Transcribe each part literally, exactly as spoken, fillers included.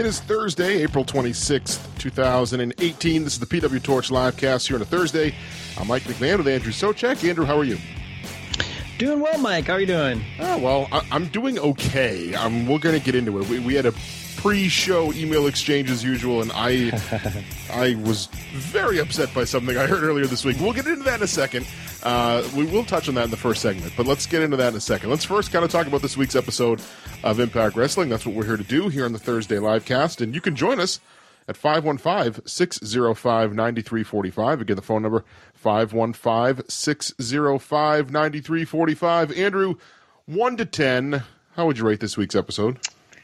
It is Thursday, April twenty-sixth, two thousand eighteen. This is the P W Torch livecast here on a Thursday. I'm Mike McMahon with Andrew Socek. Andrew, how are you? Doing well, Mike. How are you doing? Oh, well, I- I'm doing okay. Um, we're going to get into it. We, we had a pre-show email exchange as usual, and I I was very upset by something I heard earlier this week. We'll get into that in a second. Uh, we will touch on that in the first segment, but let's get into that in a second. Let's first kind of talk about this week's episode of Impact Wrestling. That's what we're here to do here on the Thursday livecast, and you can join us at five one five, six oh five, nine three four five. Again, the phone number, five one five, six oh five, nine three four five. Andrew, one to ten, how would you rate this week's episode?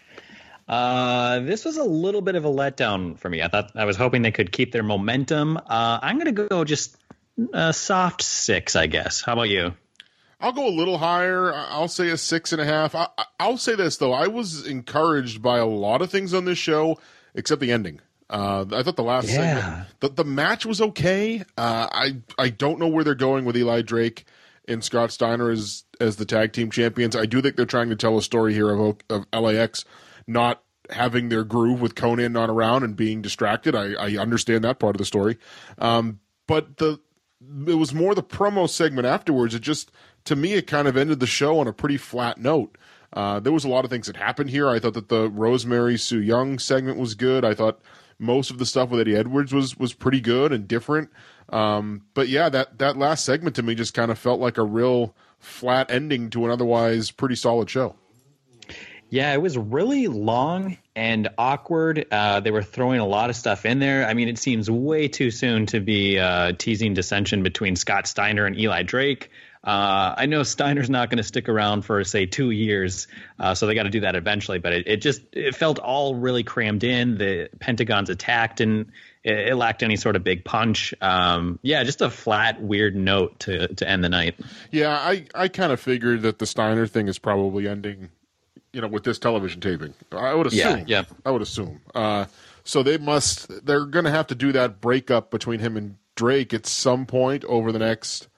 Uh, this was a little bit of a letdown for me. I thought I was hoping they could keep their momentum. Uh, I'm going to go just a soft six, I guess. How about you? I'll go a little higher. I'll say a six and a half. I, I'll say this, though. I was encouraged by a lot of things on this show, except the ending. Uh, I thought the last yeah. segment, the, the match was okay. Uh, I I don't know where they're going with Eli Drake and Scott Steiner as as the tag team champions. I do think they're trying to tell a story here of, of L A X not having their groove with Conan not around and being distracted. I, I understand that part of the story. Um, but the it was more the promo segment afterwards. It just, to me, it kind of ended the show on a pretty flat note. Uh, there was a lot of things that happened here. I thought that the Rosemary Sue Young segment was good. I thought most of the stuff with Eddie Edwards was was pretty good and different. Um, but yeah, that, that last segment to me just kind of felt like a real flat ending to an otherwise pretty solid show. Yeah, it was really long and awkward. Uh, they were throwing a lot of stuff in there. I mean, it seems way too soon to be uh, teasing dissension between Scott Steiner and Eli Drake. Uh, I know Steiner's not going to stick around for, say, two years, uh, so they got to do that eventually. But it, it just it felt all really crammed in. The Pentagon's attacked, and it, it lacked any sort of big punch. Um, yeah, just a flat, weird note to to end the night. Yeah, I, I kind of figured that the Steiner thing is probably ending, you know, with this television taping. I would assume. Yeah, yeah. I would assume. Uh, so they must, they're going to have to do that breakup between him and Drake at some point over the next,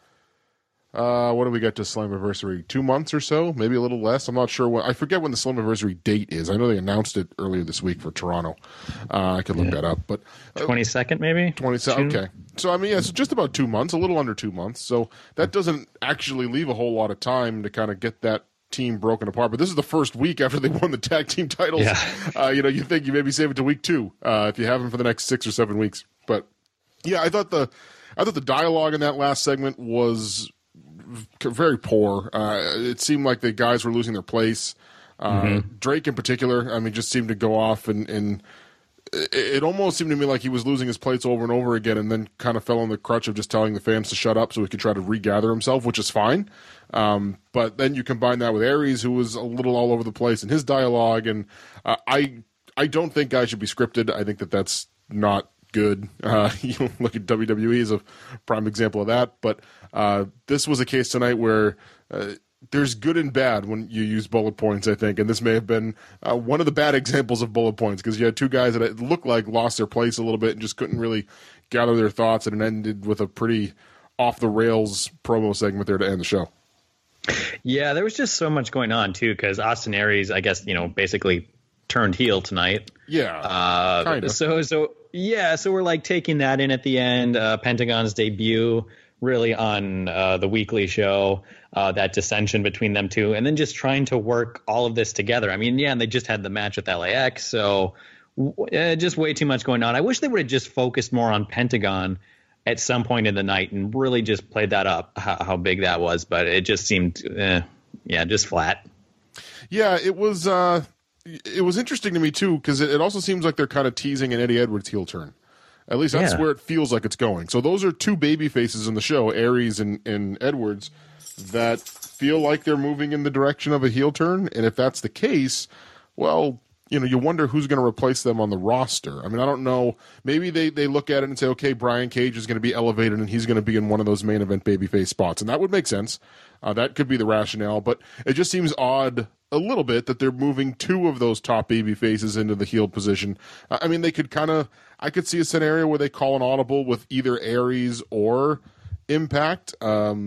uh, what do we get to Slammiversary? Two months or so? Maybe a little less. I'm not sure what, I forget when the Slammiversary date is. I know they announced it earlier this week for Toronto. Uh, I could look yeah. that up, but. Uh, twenty-second maybe? twenty-second, okay. So, I mean, yeah, so just about two months, a little under two months. So that doesn't actually leave a whole lot of time to kind of get that team broken apart, but this is the first week after they won the tag team titles. Yeah. Uh, you know, you think you maybe save it to week two uh, if you have them for the next six or seven weeks. But yeah, I thought the I thought the dialogue in that last segment was very poor. Uh, it seemed like the guys were losing their place. Uh, mm-hmm. Drake in particular, I mean, just seemed to go off and. and it almost seemed to me like he was losing his plates over and over again, and then kind of fell on the crutch of just telling the fans to shut up so he could try to regather himself, which is fine. Um, but then you combine that with Aries, who was a little all over the place in his dialogue, and uh, I I don't think guys should be scripted. I think that that's not good. Uh, you know, look at W W E as a prime example of that. But uh, this was a case tonight where. Uh, There's good and bad when you use bullet points, I think, and this may have been uh, one of the bad examples of bullet points because you had two guys that it looked like lost their place a little bit and just couldn't really gather their thoughts, and it ended with a pretty off-the-rails promo segment there to end the show. Yeah, there was just so much going on, too, because Austin Aries, I guess, you know, basically turned heel tonight. Yeah, uh, kind of. So, so, yeah, so we're, like, taking that in at the end, uh, Pentagon's debut, really on uh, the weekly show, uh, that dissension between them two, and then just trying to work all of this together. I mean, yeah, and they just had the match with L A X, so uh, just way too much going on. I wish they would have just focused more on Pentagon at some point in the night and really just played that up, how, how big that was, but it just seemed, eh, yeah, just flat. Yeah, it was, uh, it was interesting to me, too, because it, it also seems like they're kind of teasing an Eddie Edwards heel turn. At least that's yeah. where it feels like it's going. So those are two baby faces in the show, Aries and, and Edwards, that feel like they're moving in the direction of a heel turn. And if that's the case, well, you know, you wonder who's going to replace them on the roster. I mean, I don't know. Maybe they, they look at it and say, okay, Brian Cage is going to be elevated and he's going to be in one of those main event babyface spots. And that would make sense. Uh, that could be the rationale. But it just seems odd a little bit that they're moving two of those top baby faces into the heel position. I mean, they could kind of, I could see a scenario where they call an audible with either Aries or Impact. Um,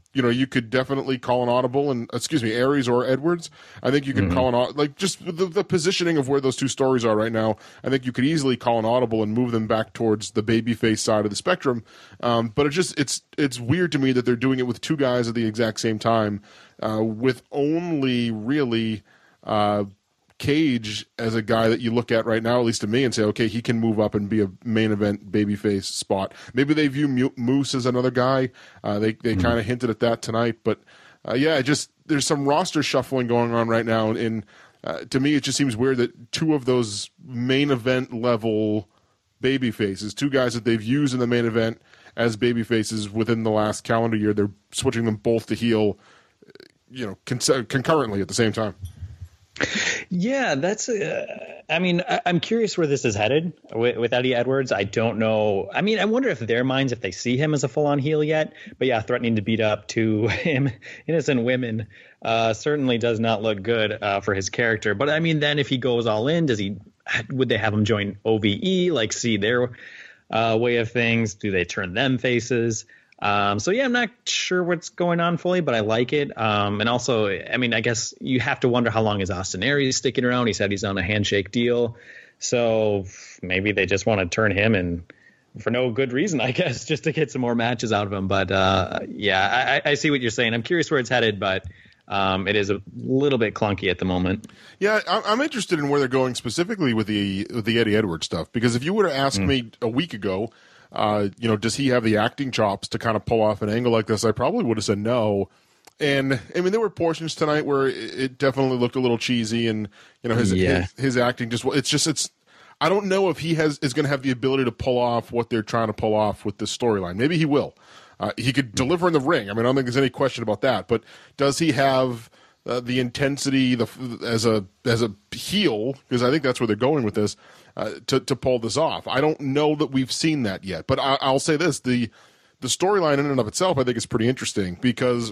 you know, you could definitely call an audible and, excuse me, Aries or Edwards. I think you could mm-hmm. call an audible, like just the, the positioning of where those two stories are right now. I think you could easily call an audible and move them back towards the babyface side of the spectrum. Um, but it just, it's, it's weird to me that they're doing it with two guys at the exact same time, uh, with only really, uh, Cage as a guy that you look at right now, at least to me, and say, okay, he can move up and be a main event babyface spot. Maybe they view Moose as another guy. Uh, they they mm-hmm. kind of hinted at that tonight, but uh, yeah, just there's some roster shuffling going on right now, and uh, to me, it just seems weird that two of those main event level babyfaces, two guys that they've used in the main event as babyfaces within the last calendar year, they're switching them both to heel, you know, con- concurrently at the same time. Yeah, that's. Uh, I mean, I, I'm curious where this is headed with, with Eddie Edwards. I don't know. I mean, I wonder if their minds, if they see him as a full-on heel yet. But yeah, threatening to beat up two innocent women uh, certainly does not look good uh, for his character. But I mean, then if he goes all in, does he? Would they have him join O V E? Like, see their uh, way of things? Do they turn them faces? Um, so yeah, I'm not sure what's going on fully, but I like it. Um, and also, I mean, I guess you have to wonder how long is Austin Aries sticking around. He said he's on a handshake deal. So maybe they just want to turn him in for no good reason, I guess, just to get some more matches out of him. But, uh, yeah, I, I see what you're saying. I'm curious where it's headed, but, um, it is a little bit clunky at the moment. Yeah. I'm interested in where they're going specifically with the, with the Eddie Edwards stuff, because if you would have asked mm. me a week ago, Uh, you know, does he have the acting chops to kind of pull off an angle like this? I probably would have said no. And I mean, there were portions tonight where it definitely looked a little cheesy, and you know, his yeah. his, his acting just it's just it's. I don't know if he has is going to have the ability to pull off what they're trying to pull off with this storyline. Maybe he will. Uh, he could deliver in the ring. I mean, I don't think there's any question about that. But does he have uh, the intensity the as a as a heel? Because I think that's where they're going with this. Uh, to to pull this off. I don't know that we've seen that yet, but I, I'll say this: the the storyline in and of itself, I think, is pretty interesting because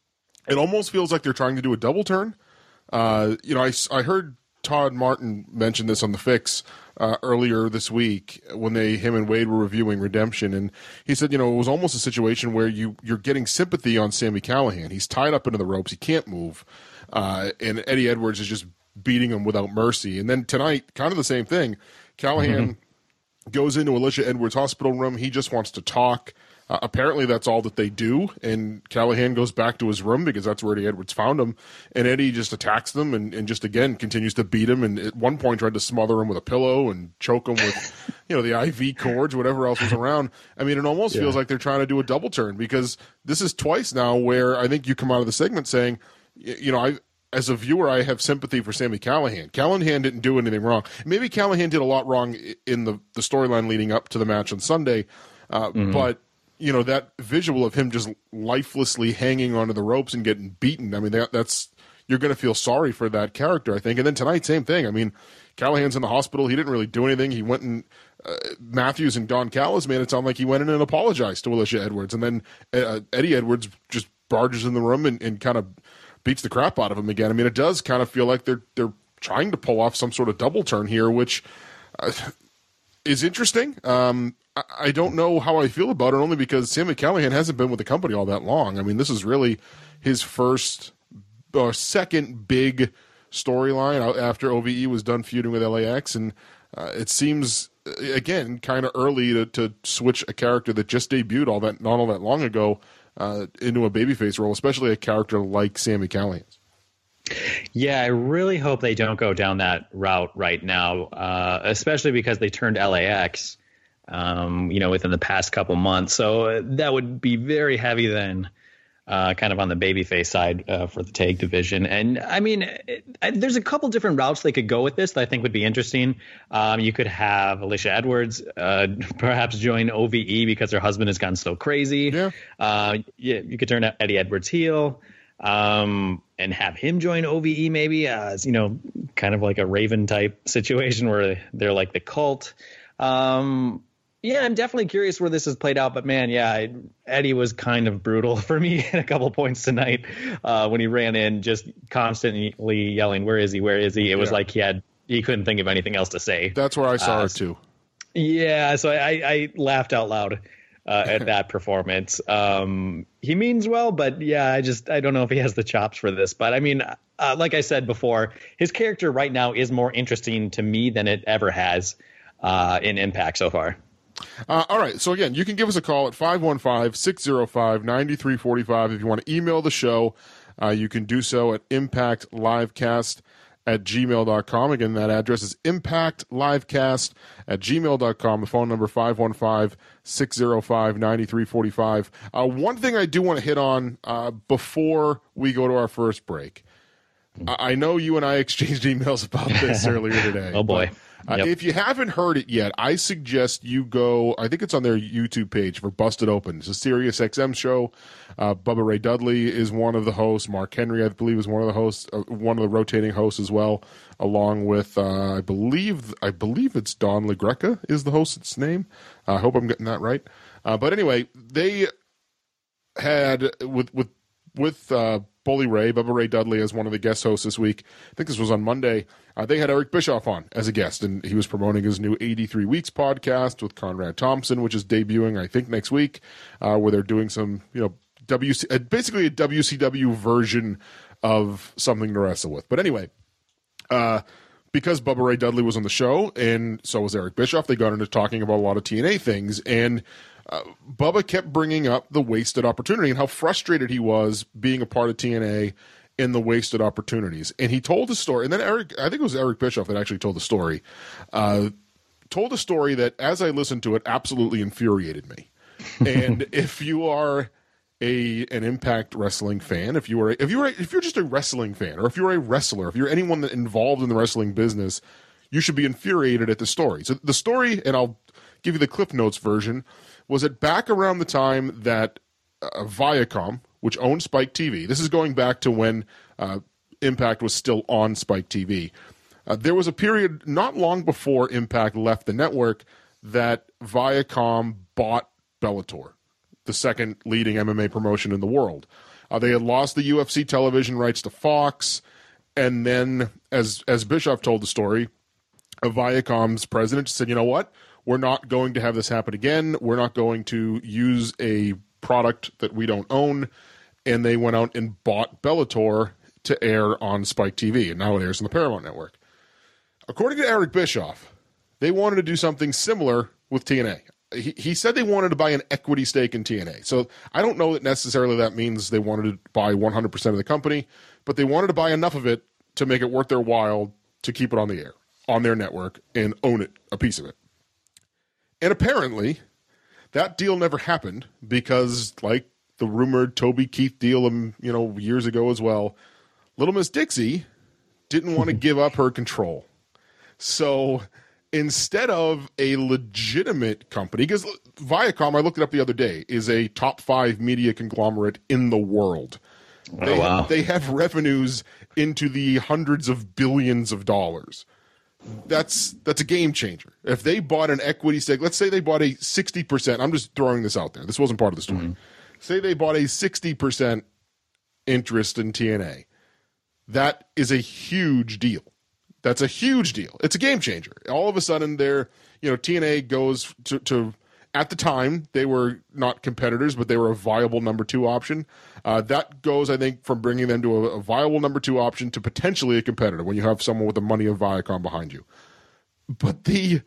it almost feels like they're trying to do a double turn. Uh, you know, I, I heard Todd Martin mention this on the Fix uh, earlier this week when they him and Wade were reviewing Redemption, and he said, you know, it was almost a situation where you you're getting sympathy on Sami Callihan. He's tied up into the ropes, he can't move, uh, and Eddie Edwards is just beating him without mercy. And then tonight, kind of the same thing. Callihan mm-hmm. goes into Alicia Edwards' hospital room. He just wants to talk. Uh, apparently, that's all that they do. And Callihan goes back to his room because that's where Eddie Edwards found him. And Eddie just attacks them and, and just, again, continues to beat him. And at one point tried to smother him with a pillow and choke him with, you know, the I V cords, whatever else was around. I mean, it almost yeah. feels like they're trying to do a double turn because this is twice now where I think you come out of the segment saying, you know, I as a viewer, I have sympathy for Sami Callihan. Callihan didn't do anything wrong. Maybe Callihan did a lot wrong in the, the storyline leading up to the match on Sunday, uh, mm-hmm. but you know that visual of him just lifelessly hanging onto the ropes and getting beaten. I mean, that, that's you're going to feel sorry for that character, I think. And then tonight, same thing. I mean, Callahan's in the hospital. He didn't really do anything. He went and uh, Matthews and Don Callis made it sound like he went in and apologized to Alicia Edwards, and then uh, Eddie Edwards just barges in the room and, and kind of beats the crap out of him again. I mean, it does kind of feel like they're they're trying to pull off some sort of double turn here, which uh, is interesting. Um, I, I don't know how I feel about it, only because Sami Callihan hasn't been with the company all that long. I mean, this is really his first or uh, second big storyline after O V E was done feuding with L A X, and uh, it seems again kind of early to, to switch a character that just debuted all that not all that long ago. Uh, into a babyface role, especially a character like Sami Callihan's. Yeah, I really hope they don't go down that route right now, uh, especially because they turned L A X, um, you know, within the past couple months. So that would be very heavy then, uh, kind of on the babyface side uh, for the tag division. And I mean, it, I, there's a couple different routes they could go with this that I think would be interesting. Um, you could have Alicia Edwards uh, perhaps join O V E because her husband has gone so crazy. Yeah. Uh, you, you could turn Eddie Edwards heel um, and have him join O V E maybe as, you know, kind of like a Raven type situation where they're like the cult. Um, Yeah, I'm definitely curious where this has played out, but man, yeah, I, Eddie was kind of brutal for me at a couple points tonight uh, when he ran in, just constantly yelling, "Where is he? Where is he?" It was yeah. like he had he couldn't think of anything else to say. That's where I saw uh, it too. Yeah, so I, I laughed out loud uh, at that performance. Um, he means well, but yeah, I just I don't know if he has the chops for this. But I mean, uh, like I said before, his character right now is more interesting to me than it ever has uh, in Impact so far. Uh, all right. So, again, you can give us a call at five one five, six zero five, nine three four five. If you want to email the show, uh, you can do so at impactlivecast at gmail dot com. Again, that address is impactlivecast at gmail dot com. The phone number five one five, six zero five, nine three four five. Uh, one thing I do want to hit on uh, before we go to our first break. I, I know you and I exchanged emails about this earlier today. Oh, boy. But, Uh, Yep. if you haven't heard it yet, I suggest you go, I think it's on their YouTube page for Busted Open. It's a Sirius X M show. Uh, Bubba Ray Dudley is one of the hosts. Mark Henry, I believe, is one of the hosts, uh, one of the rotating hosts as well, along with, uh, I believe, I believe it's Don LaGreca is the host's name. I uh, hope I'm getting that right. Uh, but anyway, they had, with, with, with, uh, Bully Ray, Bubba Ray Dudley, as one of the guest hosts this week. I think this was on Monday. Uh, they had Eric Bischoff on as a guest, and he was promoting his new eighty-three Weeks podcast with Conrad Thompson, which is debuting, I think, next week, uh, where they're doing some, you know, W C, uh, basically a W C W version of something to wrestle with. But anyway, uh, because Bubba Ray Dudley was on the show, and so was Eric Bischoff, they got into talking about a lot of T N A things, and Uh, Bubba kept bringing up the wasted opportunity and how frustrated he was being a part of T N A in the wasted opportunities. And he told a story, and then Eric, I think it was Eric Bischoff that actually told the story, uh, told a story that, as I listened to it, absolutely infuriated me. And if you are a an Impact Wrestling fan, if you are if you are if you're just a wrestling fan, or if you're a wrestler, if you're anyone that involved in the wrestling business, you should be infuriated at the story. So the story, and I'll give you the Cliff Notes version, was it back around the time that uh, Viacom, which owned Spike T V, this is going back to when uh, Impact was still on Spike T V, uh, there was a period not long before Impact left the network that Viacom bought Bellator, the second leading M M A promotion in the world. Uh, they had lost the U F C television rights to Fox, and then, as, as Bischoff told the story, uh, Viacom's president said, you know what? We're not going to have this happen again. We're not going to use a product that we don't own. And they went out and bought Bellator to air on Spike T V, and now it airs on the Paramount Network. According to Eric Bischoff, they wanted to do something similar with T N A. He, he said they wanted to buy an equity stake in T N A. So I don't know that necessarily that means they wanted to buy one hundred percent of the company, but they wanted to buy enough of it to make it worth their while to keep it on the air, on their network, and own it, a piece of it. And apparently, that deal never happened because, like the rumored Toby Keith deal, um, you know, years ago as well, Little Miss Dixie didn't want to give up her control. So instead of a legitimate company, because Viacom, I looked it up the other day, is a top five media conglomerate in the world. Oh, they, wow. They have revenues into the hundreds of billions of dollars. That's that's a game changer. If they bought an equity stake, let's say they bought a sixty percent, I'm just throwing this out there. This wasn't part of the story. Mm-hmm. Say they bought a sixty percent interest in T N A. That is a huge deal. That's a huge deal. It's a game changer. All of a sudden, they're, you know, T N A goes to, to at the time, they were not competitors, but they were a viable number two option. Uh, that goes, I think, from bringing them to a, a viable number two option to potentially a competitor when you have someone with the money of Viacom behind you. But the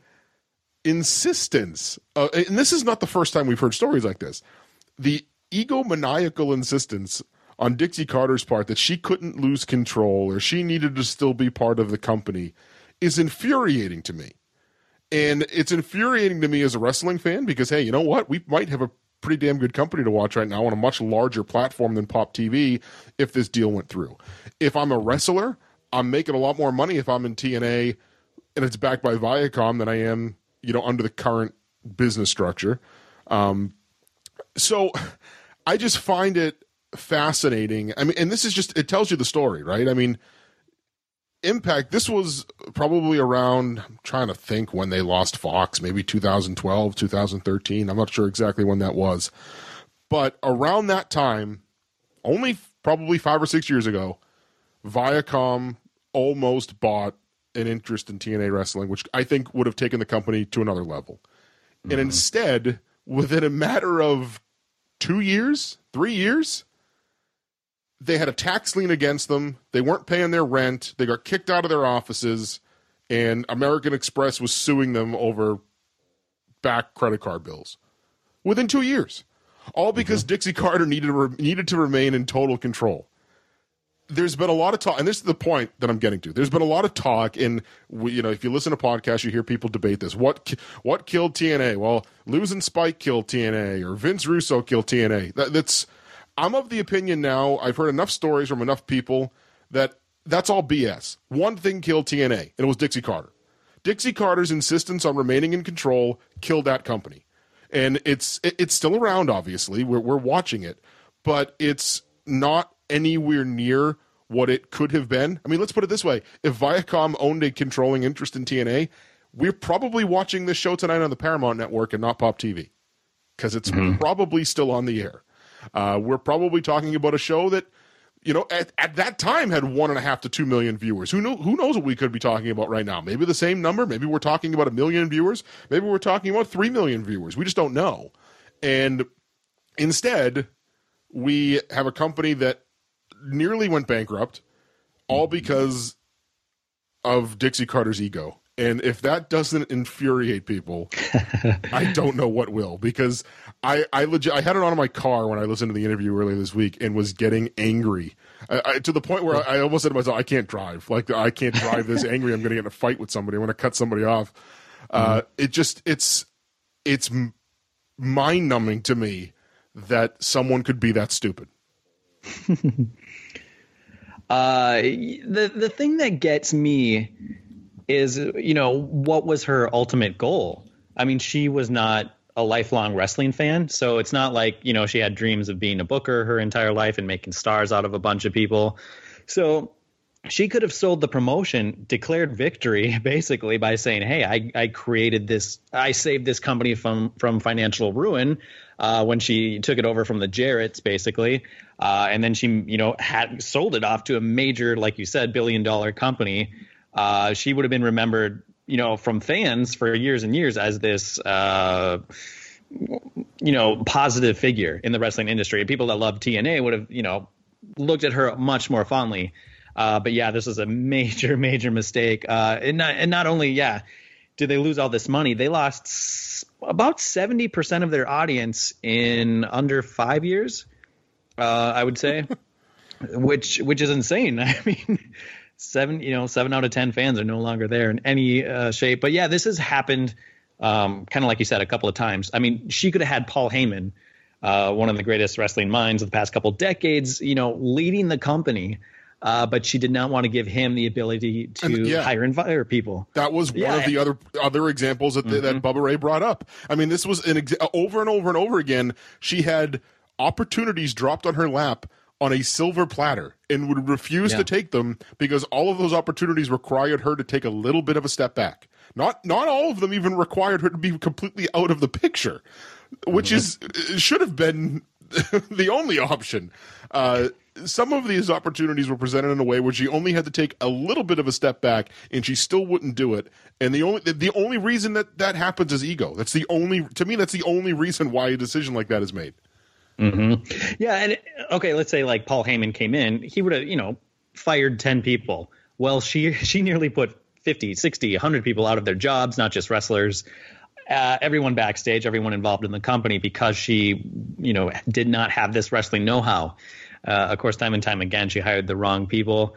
insistence, uh, and this is not the first time we've heard stories like this, the egomaniacal insistence on Dixie Carter's part that she couldn't lose control or she needed to still be part of the company is infuriating to me. And it's infuriating to me as a wrestling fan because, hey, you know what? We might have a pretty damn good company to watch right now on a much larger platform than Pop T V if this deal went through. If I'm a wrestler, I'm making a lot more money if I'm in T N A and it's backed by Viacom than I am, you know, under the current business structure. Um, so I just find it fascinating. I mean, and this is just, it tells you the story, right? I mean, Impact, this was probably around, I'm trying to think when they lost Fox, maybe two thousand twelve, two thousand thirteen. I'm not sure exactly when that was. But around that time, only probably five or six years ago, Viacom almost bought an interest in T N A wrestling, which I think would have taken the company to another level. Mm-hmm. And instead, within a matter of two years, three years, they had a tax lien against them. They weren't paying their rent. They got kicked out of their offices, and American Express was suing them over back credit card bills within two years, all because mm-hmm. Dixie Carter needed to re- needed to remain in total control. There's been a lot of talk, and this is the point that I'm getting to. There's been a lot of talk, and we, you know, if you listen to podcasts, you hear people debate this. What what killed T N A? Well, losing Spike killed T N A, or Vince Russo killed T N A. That, that's I'm of the opinion now. I've heard enough stories from enough people that that's all B S. One thing killed T N A, and it was Dixie Carter. Dixie Carter's insistence on remaining in control killed that company, and it's it, it's still around. Obviously, we're we're watching it, but it's not anywhere near what it could have been. I mean, let's put it this way. If Viacom owned a controlling interest in T N A, we're probably watching this show tonight on the Paramount Network and not Pop T V, because it's mm-hmm. probably still on the air. Uh, we're probably talking about a show that, you know, at, at that time had one and a half to two million viewers. Who know, who knows what we could be talking about right now? Maybe the same number. Maybe we're talking about a million viewers. Maybe we're talking about three million viewers. We just don't know. And instead, we have a company that nearly went bankrupt, all because of Dixie Carter's ego. And if that doesn't infuriate people, I don't know what will, because I I, legit, I had it on in my car when I listened to the interview earlier this week and was getting angry I, I, to the point where I, I almost said to myself, I can't drive. Like, I can't drive this angry. I'm going to get in a fight with somebody. I'm going to cut somebody off. Uh, mm-hmm. It just, it's, it's mind numbing to me that someone could be that stupid. uh, the, the thing that gets me is, you know, what was her ultimate goal? I mean, she was not a lifelong wrestling fan, so it's not like, you know, she had dreams of being a booker her entire life and making stars out of a bunch of people. So she could have sold the promotion, declared victory, basically, by saying, hey, I, I created this, I saved this company from, from financial ruin uh, when she took it over from the Jarretts, basically. Uh, and then she, you know, had sold it off to a major, like you said, billion dollar company. Uh, she would have been remembered, you know, from fans for years and years as this, uh, you know, positive figure in the wrestling industry. And people that love T N A would have, you know, looked at her much more fondly. Uh, but yeah, this was a major, major mistake. Uh, and not, and not only, yeah, did they lose all this money, they lost s- about seventy percent of their audience in under five years, uh, I would say, which, which is insane. I mean, Seven, you know, seven out of ten fans are no longer there in any uh, shape. But yeah, this has happened, um, kind of like you said, a couple of times. I mean, she could have had Paul Heyman, uh, one of the greatest wrestling minds of the past couple of decades, you know, leading the company, uh, but she did not want to give him the ability to and, yeah, hire and fire people. That was one yeah. of the other other examples that mm-hmm. that Bubba Ray brought up. I mean, this was an ex- over and over and over again. She had opportunities dropped on her lap on a silver platter and would refuse yeah. to take them because all of those opportunities required her to take a little bit of a step back. Not not all of them even required her to be completely out of the picture, which mm-hmm. is should have been the only option. Uh, some of these opportunities were presented in a way where she only had to take a little bit of a step back, and she still wouldn't do it. And the only the only reason that that happens is ego. That's the only to me. That's the only reason why a decision like that is made. Mm-hmm. Yeah, and okay, let's say like Paul Heyman came in, he would have, you know, fired ten people. Well, she she nearly put fifty, sixty, one hundred people out of their jobs, not just wrestlers, uh, everyone backstage, everyone involved in the company, because she, you know, did not have this wrestling know-how. Uh, of course, time and time again, she hired the wrong people.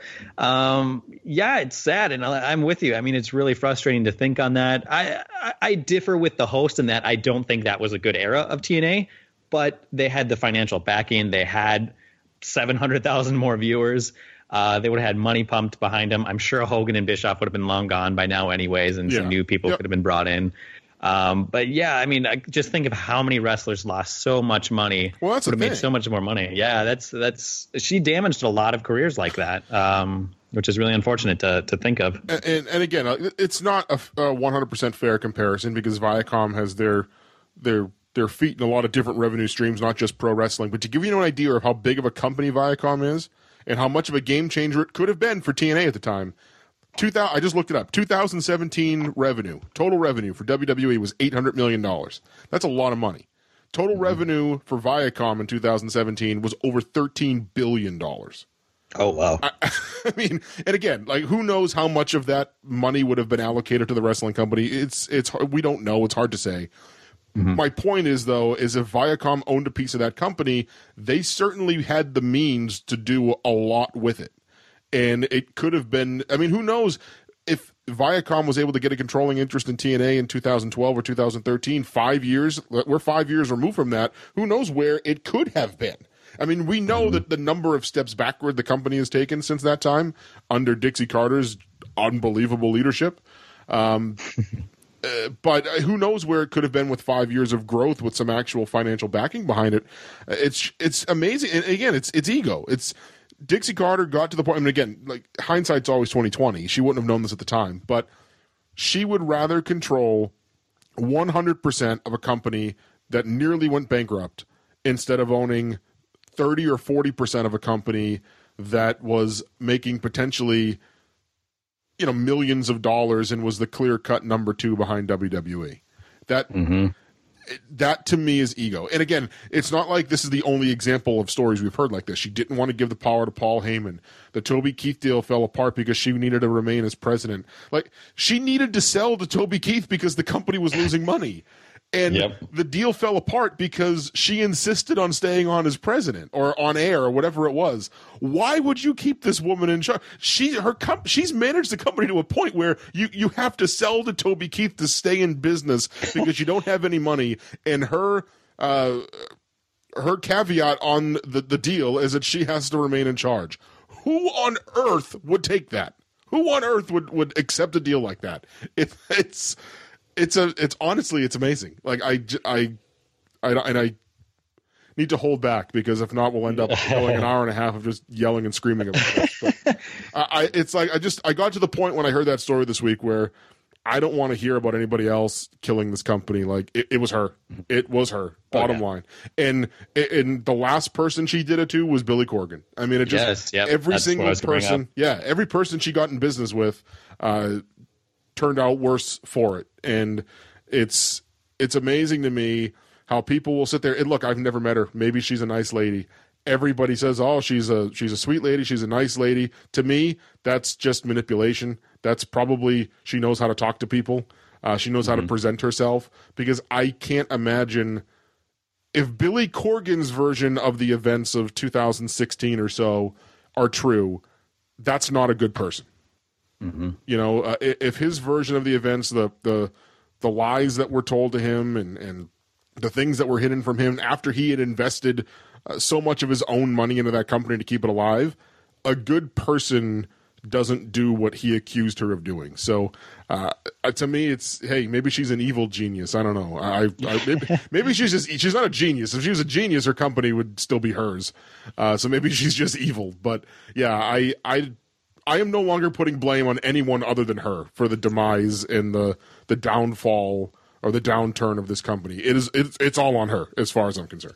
Um, yeah, it's sad, and I'm with you. I mean, it's really frustrating to think on that. I, I, I differ with the host in that I don't think that was a good era of T N A. But they had the financial backing. They had seven hundred thousand more viewers. Uh, they would have had money pumped behind them. I'm sure Hogan and Bischoff would have been long gone by now anyways, and yeah. some new people yep. could have been brought in. Um, but, yeah, I mean, I just think of how many wrestlers lost so much money. Well, that's would have made so much more money. Yeah, that's that's she damaged a lot of careers like that, um, which is really unfortunate to to think of. And, and, and again, it's not a, a one hundred percent fair comparison because Viacom has their their – their feet in a lot of different revenue streams, not just pro wrestling. But to give you an idea of how big of a company Viacom is and how much of a game changer it could have been for T N A at the time, two thousand, I just looked it up. two thousand seventeen revenue, total revenue for W W E was eight hundred million dollars. That's a lot of money. Total mm-hmm. revenue for Viacom in two thousand seventeen was over thirteen billion dollars. Oh, wow. I, I mean, and again, like, who knows how much of that money would have been allocated to the wrestling company? It's, it's, we don't know. It's hard to say. Mm-hmm. My point is, though, is if Viacom owned a piece of that company, they certainly had the means to do a lot with it. And it could have been, I mean, who knows if Viacom was able to get a controlling interest in T N A in two thousand twelve or two thousand thirteen, five years, we're five years removed from that, who knows where it could have been. I mean, we know mm-hmm. that the number of steps backward the company has taken since that time under Dixie Carter's unbelievable leadership. Um, uh, but who knows where it could have been with five years of growth with some actual financial backing behind it. It's it's amazing. And again, it's it's ego. It's Dixie Carter got to the point. I mean, again, like hindsight's always twenty twenty. She wouldn't have known this at the time, but she would rather control one hundred percent of a company that nearly went bankrupt instead of owning thirty or forty percent of a company that was making potentially, you know, millions of dollars and was the clear-cut number two behind W W E. That mm-hmm. that to me is ego. And again, it's not like this is the only example of stories we've heard like this. She didn't want to give the power to Paul Heyman. The Toby Keith deal fell apart because she needed to remain as president. Like, she needed to sell to Toby Keith because the company was losing money. And yep. the deal fell apart because she insisted on staying on as president or on air or whatever it was. Why would you keep this woman in charge? She, her, com- she's managed the company to a point where you, you have to sell to Toby Keith to stay in business because you don't have any money. And her, uh, her caveat on the, the deal is that she has to remain in charge. Who on earth would take that? Who on earth would, would accept a deal like that? It, it's, It's a. It's honestly, it's amazing. Like I, I, I, and I need to hold back because if not, we'll end up going an hour and a half of just yelling and screaming about this. But I, it's like I just I got to the point when I heard that story this week where I don't want to hear about anybody else killing this company. Like it, it was her. It was her. Bottom oh, yeah. line. And and the last person she did it to was Billy Corgan. I mean, it just yes, yep. every That's single person. Yeah, every person she got in business with. Uh, turned out worse for it. And it's it's amazing to me how people will sit there and look, I've never met her. Maybe she's a nice lady. Everybody says, oh, she's a she's a sweet lady, she's a nice lady. To me, that's just manipulation. That's probably she knows how to talk to people. Uh, she knows mm-hmm. how to present herself. Because I can't imagine if Billy Corgan's version of the events of two thousand sixteen or so are true, that's not a good person. Mm-hmm. You know, uh, if his version of the events, the the the lies that were told to him, and, and the things that were hidden from him after he had invested uh, so much of his own money into that company to keep it alive, a good person doesn't do what he accused her of doing. So, uh, to me, it's hey, maybe she's an evil genius. I don't know. I, I maybe, maybe she's just she's not a genius. If she was a genius, her company would still be hers. Uh, so maybe she's just evil. But yeah, I I. I am no longer putting blame on anyone other than her for the demise and the, the downfall or the downturn of this company. It is it's, it's all on her as far as I'm concerned.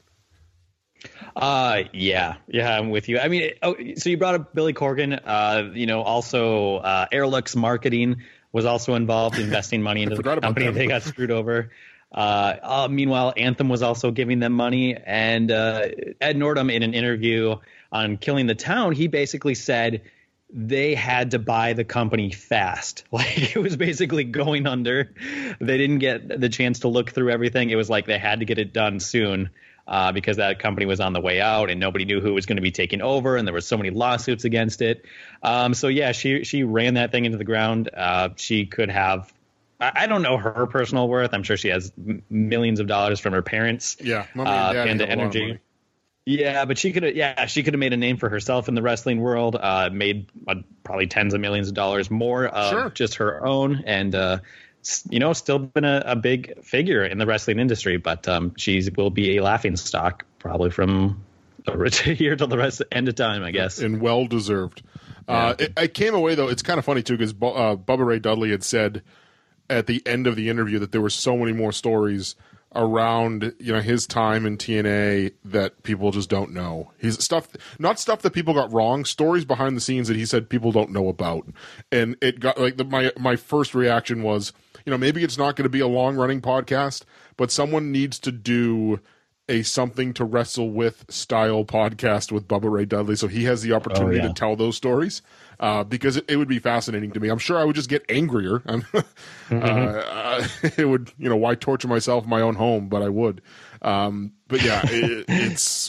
Uh, yeah, yeah, I'm with you. I mean, oh, so you brought up Billy Corgan. Uh, you know, also uh, Airlux Marketing was also involved investing money into the company. They got screwed over. Uh, uh, meanwhile, Anthem was also giving them money. And uh, Ed Nordum, in an interview on Killing the Town, he basically said they had to buy the company fast. Like, it was basically going under. They didn't get the chance to look through everything. It was like they had to get it done soon uh, because that company was on the way out and nobody knew who was going to be taking over. And there were so many lawsuits against it. Um, so, yeah, she she ran that thing into the ground. Uh, she could have I, I don't know her personal worth. I'm sure she has m- millions of dollars from her parents. Yeah. Mommy uh, and Panda Energy. Yeah, but she could have. Yeah, she could have made a name for herself in the wrestling world. Uh, made uh, probably tens of millions of dollars more, uh, sure. just her own, and uh, you know, still been a, a big figure in the wrestling industry. But um, she will be a laughing stock probably from here till the rest end of time, I guess. And well deserved. Yeah. Uh, it, it came away though. It's kind of funny too because uh, Bubba Ray Dudley had said at the end of the interview that there were so many more stories around, you know, his time in T N A that people just don't know. He's stuff, not stuff that people got wrong, stories behind the scenes that he said people don't know about. And it got like the, my my first reaction was, you know, maybe it's not going to be a long running podcast, but someone needs to do a something to wrestle with style podcast with Bubba Ray Dudley, so he has the opportunity oh, yeah. to tell those stories, uh, because it, it would be fascinating to me. I'm sure I would just get angrier. mm-hmm. uh, it would, you know, why torture myself in my own home? But I would. Um, but yeah, it, it's,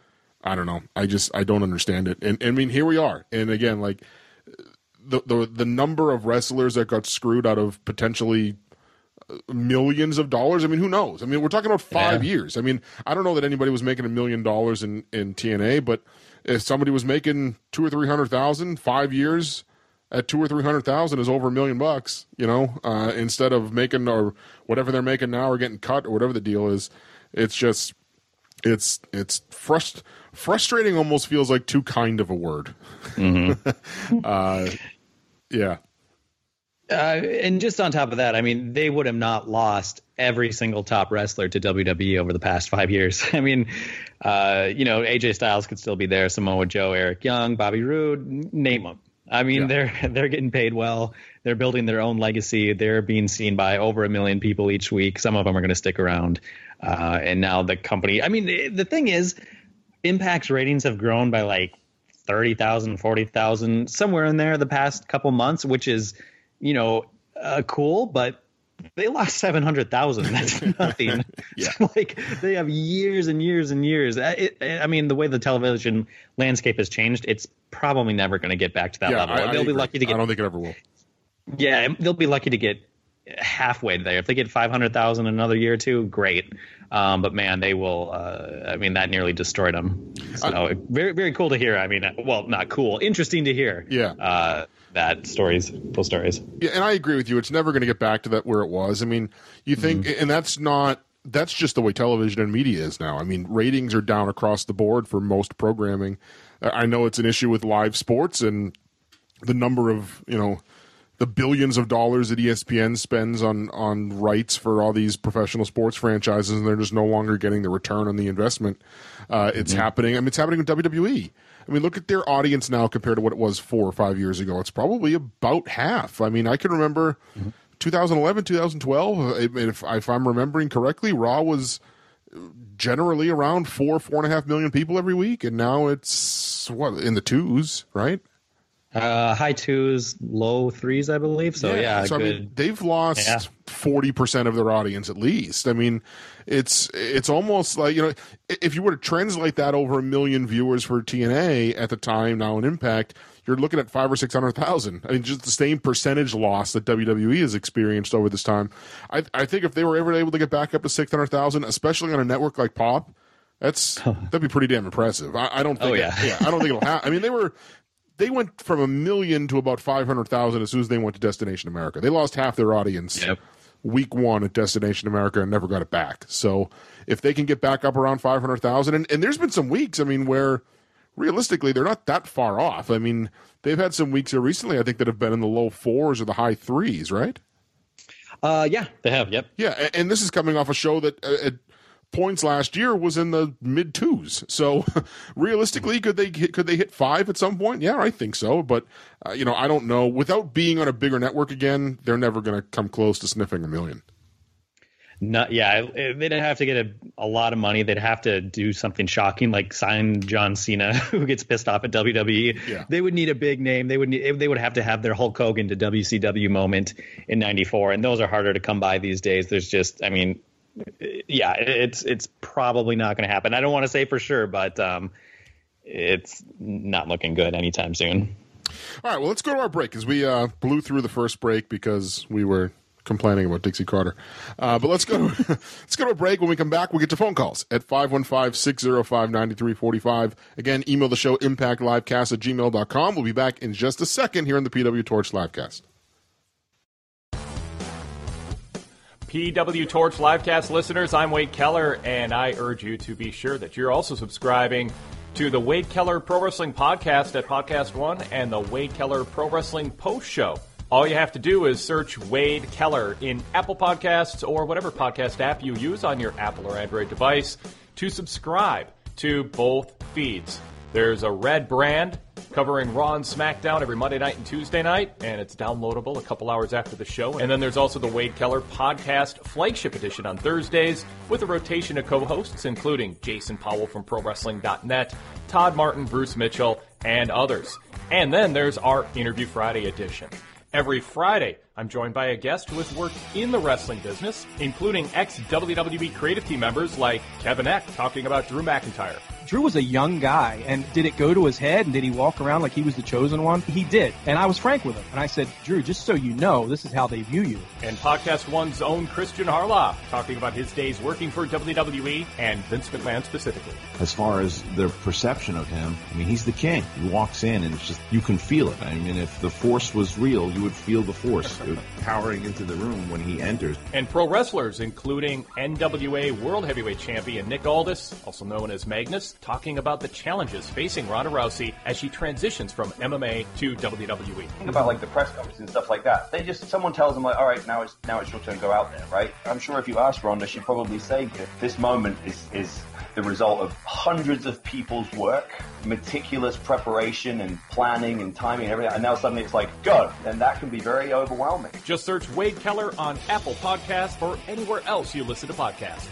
I don't know. I just, I don't understand it. And, and I mean, here we are. And again, like the, the, the number of wrestlers that got screwed out of potentially millions of dollars. I mean, who knows? I mean, we're talking about five yeah. years. I mean, I don't know that anybody was making a million dollars in, in T N A, but if somebody was making two or three hundred thousand, five years at two or three hundred thousand is over a million bucks, you know, uh, instead of making or whatever they're making now or getting cut or whatever the deal is. It's just, it's, it's frust- frustrating almost feels like too kind of a word. Mm-hmm. uh, yeah. Uh, and just on top of that, I mean, they would have not lost every single top wrestler to W W E over the past five years. I mean, uh, you know, A J Styles could still be there, Samoa Joe, Eric Young, Bobby Roode, name them. I mean, yeah. they're they're getting paid well. They're building their own legacy. They're being seen by over a million people each week. Some of them are going to stick around. Uh, and now the company, I mean, the thing is, Impact's ratings have grown by like thirty thousand, forty thousand, somewhere in there the past couple months, which is, you know, uh, cool, but they lost seven hundred thousand. That's nothing. yeah. So, like, they have years and years and years. It, it, I mean, the way the television landscape has changed, it's probably never going to get back to that yeah, level. I, they'll I be agree. lucky to get. I don't think it ever will. Yeah, they'll be lucky to get halfway there. If they get five hundred thousand in another year or two, great. Um, but man, they will. Uh, I mean, that nearly destroyed them. So uh, very, very cool to hear. I mean, well, not cool, interesting to hear. Yeah. Uh, that stories, those stories. Yeah, and I agree with you. It's never going to get back to that where it was. I mean, you think, mm-hmm. and that's not. That's just the way television and media is now. I mean, ratings are down across the board for most programming. I know it's an issue with live sports and the number of, you know, the billions of dollars that E S P N spends on, on rights for all these professional sports franchises, and they're just no longer getting the return on the investment. Uh, it's mm-hmm. happening. I mean, it's happening with W W E. I mean, look at their audience now compared to what it was four or five years ago. It's probably about half. I mean, I can remember mm-hmm. twenty eleven, twenty twelve, if, if I'm remembering correctly, Raw was generally around four, four and a half million people every week, and now it's, what, in the twos, right? Uh, high twos, low threes, I believe. So yeah, yeah so good. I mean, they've lost forty yeah. percent of their audience at least. I mean, it's it's almost like, you know, if you were to translate that over a million viewers for T N A at the time, now in Impact, you're looking at five or six hundred thousand. I mean, just the same percentage loss that W W E has experienced over this time. I I think if they were ever able to get back up to six hundred thousand, especially on a network like Pop, that's that'd be pretty damn impressive. I, I don't think. Oh yeah. It, yeah, I don't think it'll happen. I mean, they were. They went from a million to about five hundred thousand as soon as they went to Destination America. They lost half their audience yep. week one at Destination America and never got it back. So if they can get back up around five hundred thousand, and, and there's been some weeks, I mean, where realistically they're not that far off. I mean, they've had some weeks here recently, I think, that have been in the low fours or the high threes, right? Uh, yeah, they have, yep. Yeah, and, and this is coming off a show that uh, at points last year was in the mid twos. So realistically, could they hit, could they hit five at some point? Yeah, I think so. But uh, you know, I don't know. Without being on a bigger network again, they're never going to come close to sniffing a million. Not, yeah, they'd have to get a, a lot of money. They'd have to do something shocking, like sign John Cena, who gets pissed off at W W E. Yeah. They would need a big name. They would need, they would have to have their Hulk Hogan to W C W moment in ninety-four, and those are harder to come by these days. There's just, I mean. Yeah, it's it's probably not going to happen. I don't want to say for sure, but um, it's not looking good anytime soon. All right, well, let's go to our break because we uh, blew through the first break because we were complaining about Dixie Carter. Uh, but let's go. let's go to a break. When we come back, we'll get to phone calls at five one five, six oh five, nine three four five. Again, email the show impact livecast at gmail dot com. We'll be back in just a second here on the P W Torch Livecast. P W Torch Livecast listeners, I'm Wade Keller, and I urge you to be sure that you're also subscribing to the Wade Keller Pro Wrestling Podcast at Podcast One and the Wade Keller Pro Wrestling Post Show. All you have to do is search Wade Keller in Apple Podcasts or whatever podcast app you use on your Apple or Android device to subscribe to both feeds. There's a red brand covering Raw and SmackDown every Monday night and Tuesday night, and it's downloadable a couple hours after the show. And then there's also the Wade Keller Podcast Flagship Edition on Thursdays with a rotation of co-hosts, including Jason Powell from Pro Wrestling dot net, Todd Martin, Bruce Mitchell, and others. And then there's our Interview Friday edition. Every Friday, I'm joined by a guest who has worked in the wrestling business, including ex-W W E creative team members like Kevin Eck talking about Drew McIntyre. Drew was a young guy, and did it go to his head, and did he walk around like he was the chosen one? He did, and I was frank with him, and I said, Drew, just so you know, this is how they view you. And Podcast One's own Christian Harloff talking about his days working for W W E and Vince McMahon specifically. As far as their perception of him, I mean, he's the king. He walks in, and it's just, you can feel it. I mean, if the Force was real, you would feel the Force powering into the room when he enters. And pro wrestlers, including N W A World Heavyweight Champion Nick Aldis, also known as Magnus, talking about the challenges facing Ronda Rousey as she transitions from M M A to W W E. Think about like the press conference and stuff like that. They just, someone tells them like, all right, now it's now it's your turn to go out there, right? I'm sure if you ask Ronda, she'd probably say this moment is is the result of hundreds of people's work, meticulous preparation and planning and timing and everything. And now suddenly it's like, go. And that can be very overwhelming. Just search Wade Keller on Apple Podcasts or anywhere else you listen to podcasts.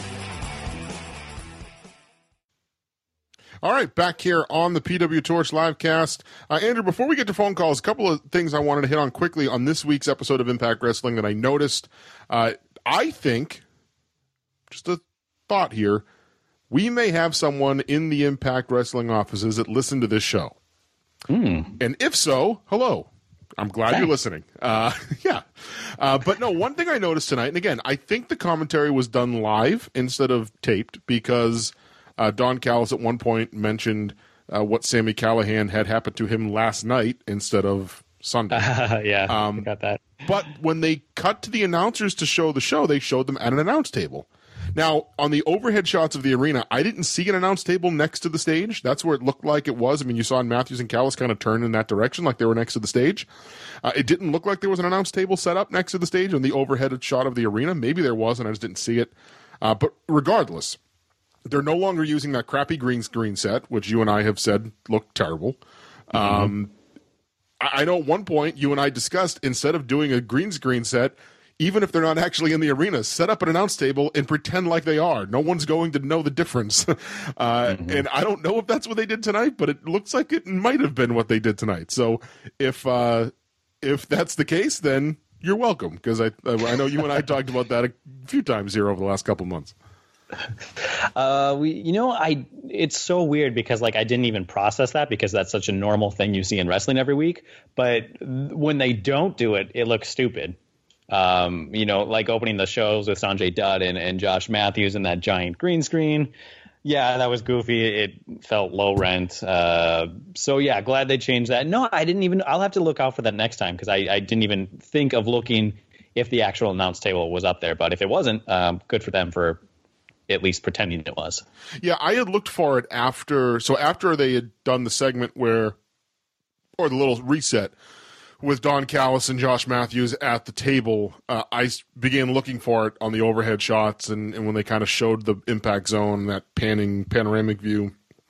All right, back here on the P W Torch livecast. Uh, Andrew, before we get to phone calls, a couple of things I wanted to hit on quickly on this week's episode of Impact Wrestling that I noticed. Uh, I think, just a thought here, we may have someone in the Impact Wrestling offices that listen to this show. Mm. And if so, hello. I'm glad Thanks. you're listening. Uh, yeah. Uh, but no, one thing I noticed tonight, and again, I think the commentary was done live instead of taped because uh, Don Callis at one point mentioned uh, what Sami Callihan had happened to him last night instead of Sunday. Uh, yeah, um, I got that. But when they cut to the announcers to show the show, they showed them at an announce table. Now, on the overhead shots of the arena, I didn't see an announce table next to the stage. That's where it looked like it was. I mean, you saw Matthews and Callis kind of turn in that direction like they were next to the stage. Uh, it didn't look like there was an announce table set up next to the stage on the overhead shot of the arena. Maybe there was, and I just didn't see it. Uh, but regardless, they're no longer using that crappy green screen set, which you and I have said looked terrible. Mm-hmm. Um, I, I know at one point you and I discussed, instead of doing a green screen set, even if they're not actually in the arena, set up an announce table and pretend like they are. No one's going to know the difference. uh, mm-hmm. And I don't know if that's what they did tonight, but it looks like it might have been what they did tonight. So if uh, if that's the case, then you're welcome, because I I know you and I talked about that a few times here over the last couple months. Uh, we, you know, I, it's so weird because like I didn't even process that because that's such a normal thing you see in wrestling every week. But when they don't do it, it looks stupid. Um, you know, like opening the shows with Sanjay Dutt and, and Josh Matthews and that giant green screen. Yeah, that was goofy. It felt low rent. Uh, so yeah, glad they changed that. No, I didn't even, I'll have to look out for that next time because I, I didn't even think of looking if the actual announce table was up there. But if it wasn't, um, good for them for at least pretending it was. Yeah, I had looked for it after, so after they had done the segment where, or the little reset with Don Callis and Josh Matthews at the table, uh, I began looking for it on the overhead shots and, and when they kind of showed the impact zone, that panning panoramic view,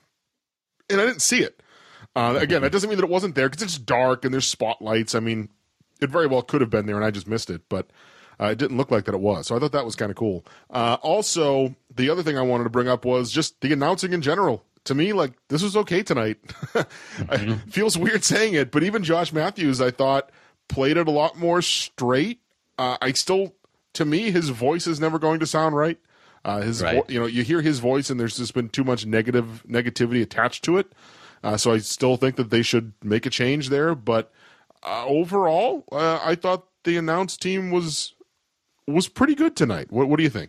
and I didn't see it. Uh, again, that doesn't mean that it wasn't there because it's dark and there's spotlights. I mean, it very well could have been there and I just missed it, but Uh, it didn't look like that it was. So I thought that was kind of cool. Uh, also, the other thing I wanted to bring up was just the announcing in general. To me, like, this was okay tonight. mm-hmm. It feels weird saying it, but even Josh Matthews, I thought, played it a lot more straight. Uh, I still, to me, his voice is never going to sound right. Uh, his, right. vo- you know, you hear his voice and there's just been too much negative negativity attached to it. Uh, so I still think that they should make a change there. But uh, overall, uh, I thought the announce team was was pretty good tonight. What, what do you think?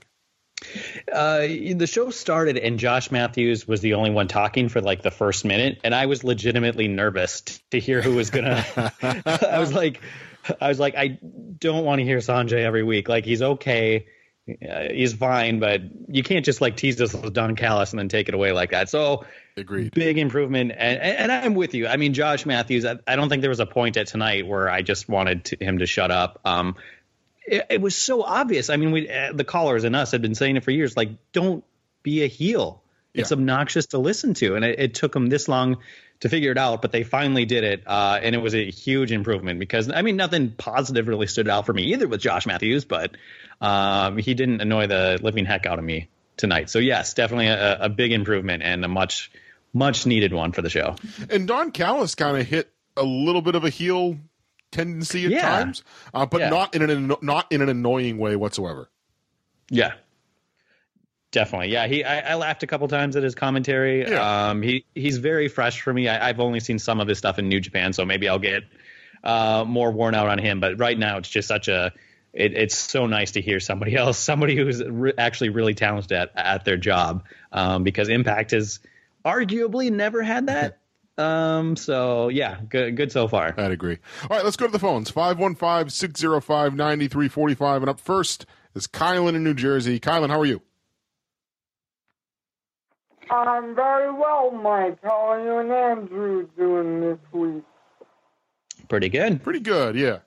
Uh, the show started and Josh Matthews was the only one talking for like the first minute. And I was legitimately nervous t- to hear who was going to, I was like, I was like, I don't want to hear Sanjay every week. Like he's okay. Uh, he's fine, but you can't just like tease us with Don Callis and then take it away like that. So agreed. Big improvement. And, and I'm with you. I mean, Josh Matthews, I, I don't think there was a point at tonight where I just wanted to, him to shut up. Um, It, it was so obvious. I mean, we uh, the callers and us had been saying it for years. Like, don't be a heel. It's Yeah. obnoxious to listen to, and it, it took them this long to figure it out, but they finally did it, uh, and it was a huge improvement because, I mean, nothing positive really stood out for me either with Josh Matthews, but um, he didn't annoy the living heck out of me tonight. So, yes, definitely a, a big improvement and a much, much needed one for the show. And Don Callis kind of hit a little bit of a heel tendency at Yeah. times, uh, but Yeah. not in an not in an annoying way whatsoever. Yeah. Definitely. Yeah. He, I, I laughed a couple times at his commentary. Yeah. Um, he, he's very fresh for me. I, I've only seen some of his stuff in New Japan, so maybe I'll get uh, more worn out on him. But right now it's just such a, it, it's so nice to hear somebody else, somebody who's re- actually really talented at, at their job, um, because Impact has arguably never had that. Um, so yeah, good, good so far. I'd agree. All right, let's go to the phones. five one five, six oh five, nine three four five. And up first is Kylan in New Jersey. Kylan, how are you? I'm very well, Mike. How are you and Andrew doing this week? Pretty good. Pretty good, yeah.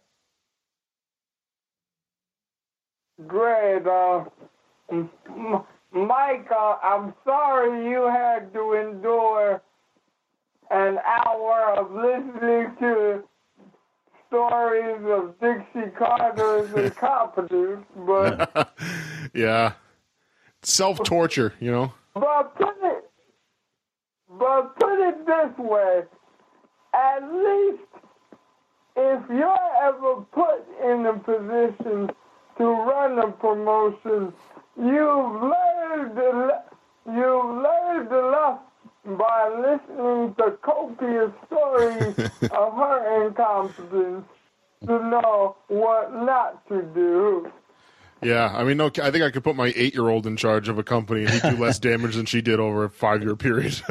Great. Uh, M- M- Mike, uh, I'm sorry you had to endure an hour of listening to stories of Dixie Carter's incompetence, but Yeah. Self-torture, you know? but put it but put it this way, at least if you're ever put in a position to run a promotion, you've learned a, you've learned enough by listening to copious stories of her incompetence to know what not to do. Yeah, I mean, no, I think I could put my eight-year-old in charge of a company and he'd do less damage than she did over a five-year period.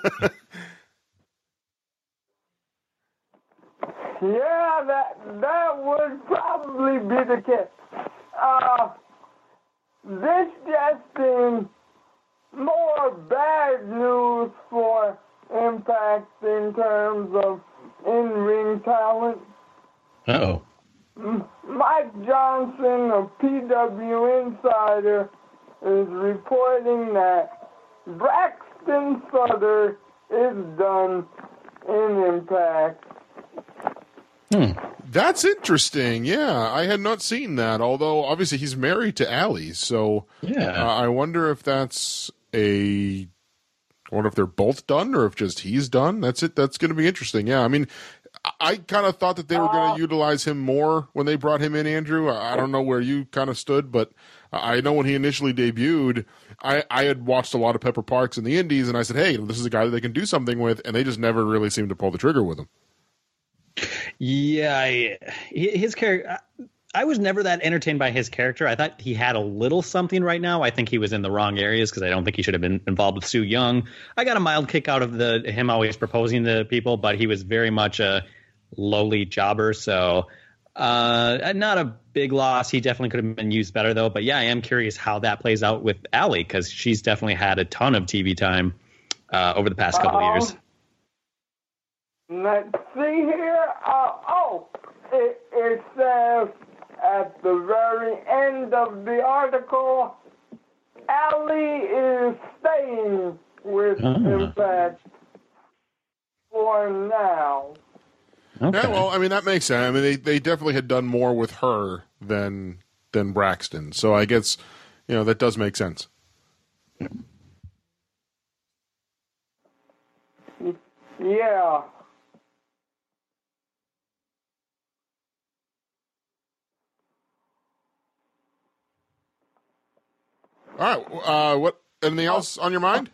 Yeah, that that would probably be the case. Uh, this just in more bad news for Impact in terms of in-ring talent. Uh-oh. Mike Johnson of P W Insider is reporting that Braxton Sutter is done in Impact. Hmm. That's interesting. Yeah, I had not seen that. Although obviously he's married to Allie, so Yeah. uh, I wonder if that's a. I wonder if they're both done or if just he's done. That's it. That's going to be interesting. Yeah, I mean, I kind of thought that they were going to utilize him more when they brought him in, Andrew. I I don't know where you kind of stood, but I know when he initially debuted, I, I had watched a lot of Pepper Parks in the Indies, and I said, hey, this is a guy that they can do something with, and they just never really seemed to pull the trigger with him. Yeah, I, his character. I was never that entertained by his character. I thought he had a little something right now. I think he was in the wrong areas because I don't think he should have been involved with Sue Young. I got a mild kick out of the him always proposing to people, but he was very much a lowly jobber. So uh, not a big loss. He definitely could have been used better though. But yeah, I am curious how that plays out with Allie because she's definitely had a ton of T V time uh, over the past couple Um, of years. Let's see here. Uh, oh, it, it says at the very end of the article, Allie is staying with Ah. Impact for now. Okay. Yeah, well, I mean that makes sense. I mean they, they definitely had done more with her than than Braxton, so I guess you know that does make sense. Yeah. All right, uh, what? Anything else on your mind?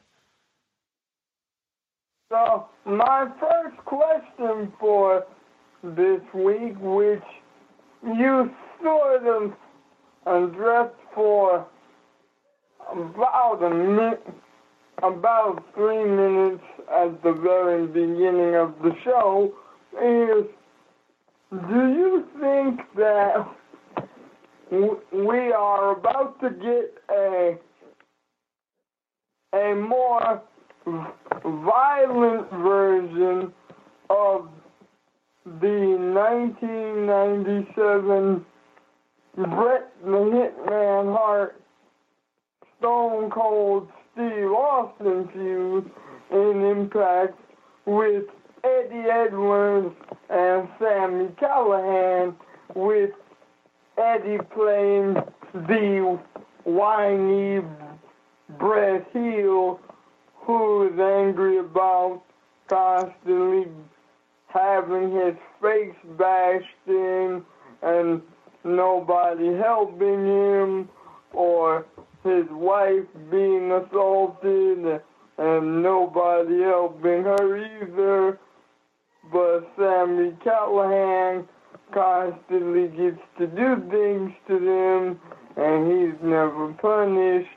So my first question for this week, which you sort of addressed for about a minute, about three minutes at the very beginning of the show, is do you think that w- we are about to get a a more violent version of the nineteen ninety-seven Bret the Hitman Hart Stone Cold Steve Austin feud in Impact with Eddie Edwards and Sami Callihan, with Eddie playing the whiny Bret heel who is angry about constantly having his face bashed in and nobody helping him, or his wife being assaulted and nobody helping her either. But Sami Callihan constantly gets to do things to them and he's never punished.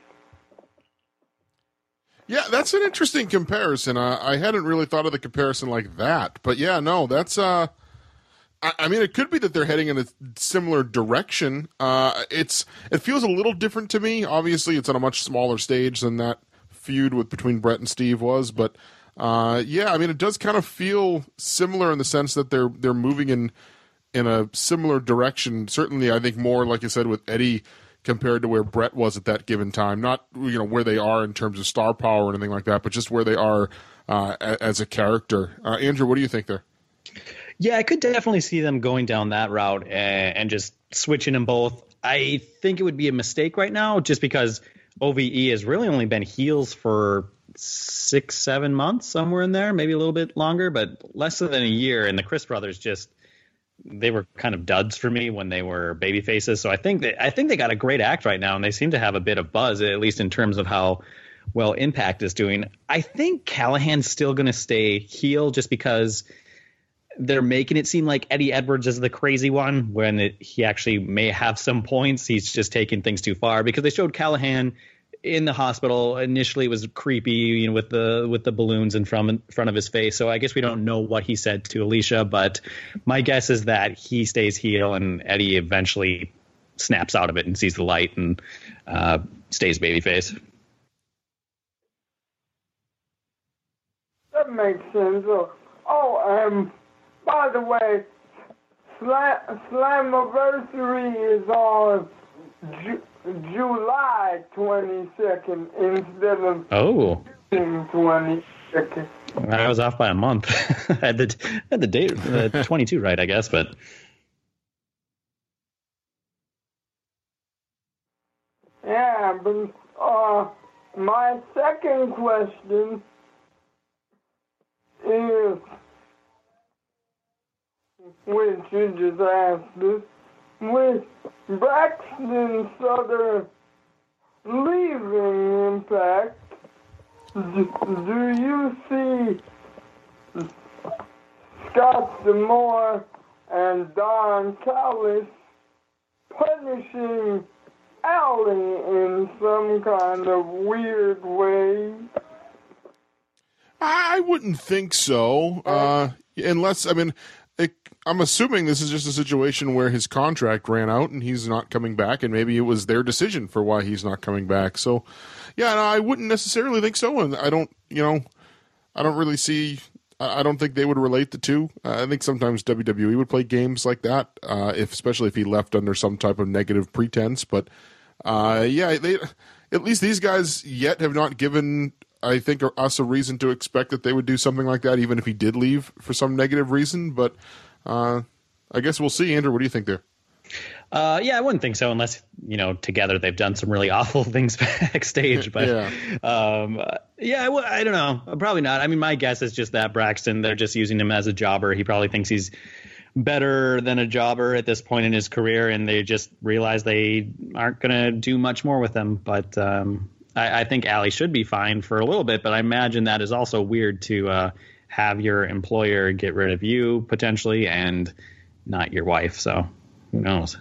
Yeah, that's an interesting comparison. Uh, I hadn't really thought of the comparison like that, but yeah, no, that's. Uh, I, I mean, it could be that they're heading in a similar direction. Uh, it's it feels a little different to me. Obviously, it's on a much smaller stage than that feud with between Bret and Steve was, but uh, yeah, I mean, it does kind of feel similar in the sense that they're they're moving in in a similar direction. Certainly, I think more, like you said, with Eddie compared to where Bret was at that given time. Not, you know, where they are in terms of star power or anything like that, but just where they are uh, as a character. Uh, Andrew, what do you think there? Yeah, I could definitely see them going down that route and, and just switching them both. I think it would be a mistake right now just because O V E has really only been heels for six, seven months, somewhere in there, maybe a little bit longer, but less than a year. And the Chris brothers just, they were kind of duds for me when they were baby faces. So I think that I think they got a great act right now, and they seem to have a bit of buzz, at least in terms of how well Impact is doing. I think Callahan's still going to stay heel just because they're making it seem like Eddie Edwards is the crazy one when it, he actually may have some points. He's just taking things too far because they showed Callahan in the hospital. Initially, it was creepy, you know, with the with the balloons in front in front of his face. So I guess we don't know what he said to Alicia, but my guess is that he stays heel and Eddie eventually snaps out of it and sees the light and uh, stays babyface. That makes sense. Oh, oh um, by the way, Slam- Slammiversary is on Ju- July twenty-second instead of oh June twenty-second. I was off by a month. I had the had the date uh, twenty-two right, I guess, but yeah. But uh, my second question is, which you just asked this, with Braxton Sutter leaving Impact, do, do you see Scott D'Amore and Don Callis punishing Allie in some kind of weird way? I wouldn't think so, uh, unless, I mean, it, I'm assuming this is just a situation where his contract ran out and he's not coming back, and maybe it was their decision for why he's not coming back. So, yeah, no, I wouldn't necessarily think so, and I don't, you know, I don't really see, I don't think they would relate the two. Uh, I think sometimes W W E would play games like that, uh, if especially if he left under some type of negative pretense. But, uh, yeah, they, at least these guys yet have not given, I think, us a reason to expect that they would do something like that, even if he did leave for some negative reason. But uh, I guess we'll see. Andrew, what do you think there? Uh, yeah, I wouldn't think so unless, you know, together they've done some really awful things backstage. But yeah, um, uh, yeah, well, I don't know. Probably not. I mean, my guess is just that Braxton, they're just using him as a jobber. He probably thinks he's better than a jobber at this point in his career, and they just realize they aren't going to do much more with him. But um, I, I think Allie should be fine for a little bit, but I imagine that is also weird to uh, have your employer get rid of you potentially and not your wife. So who knows?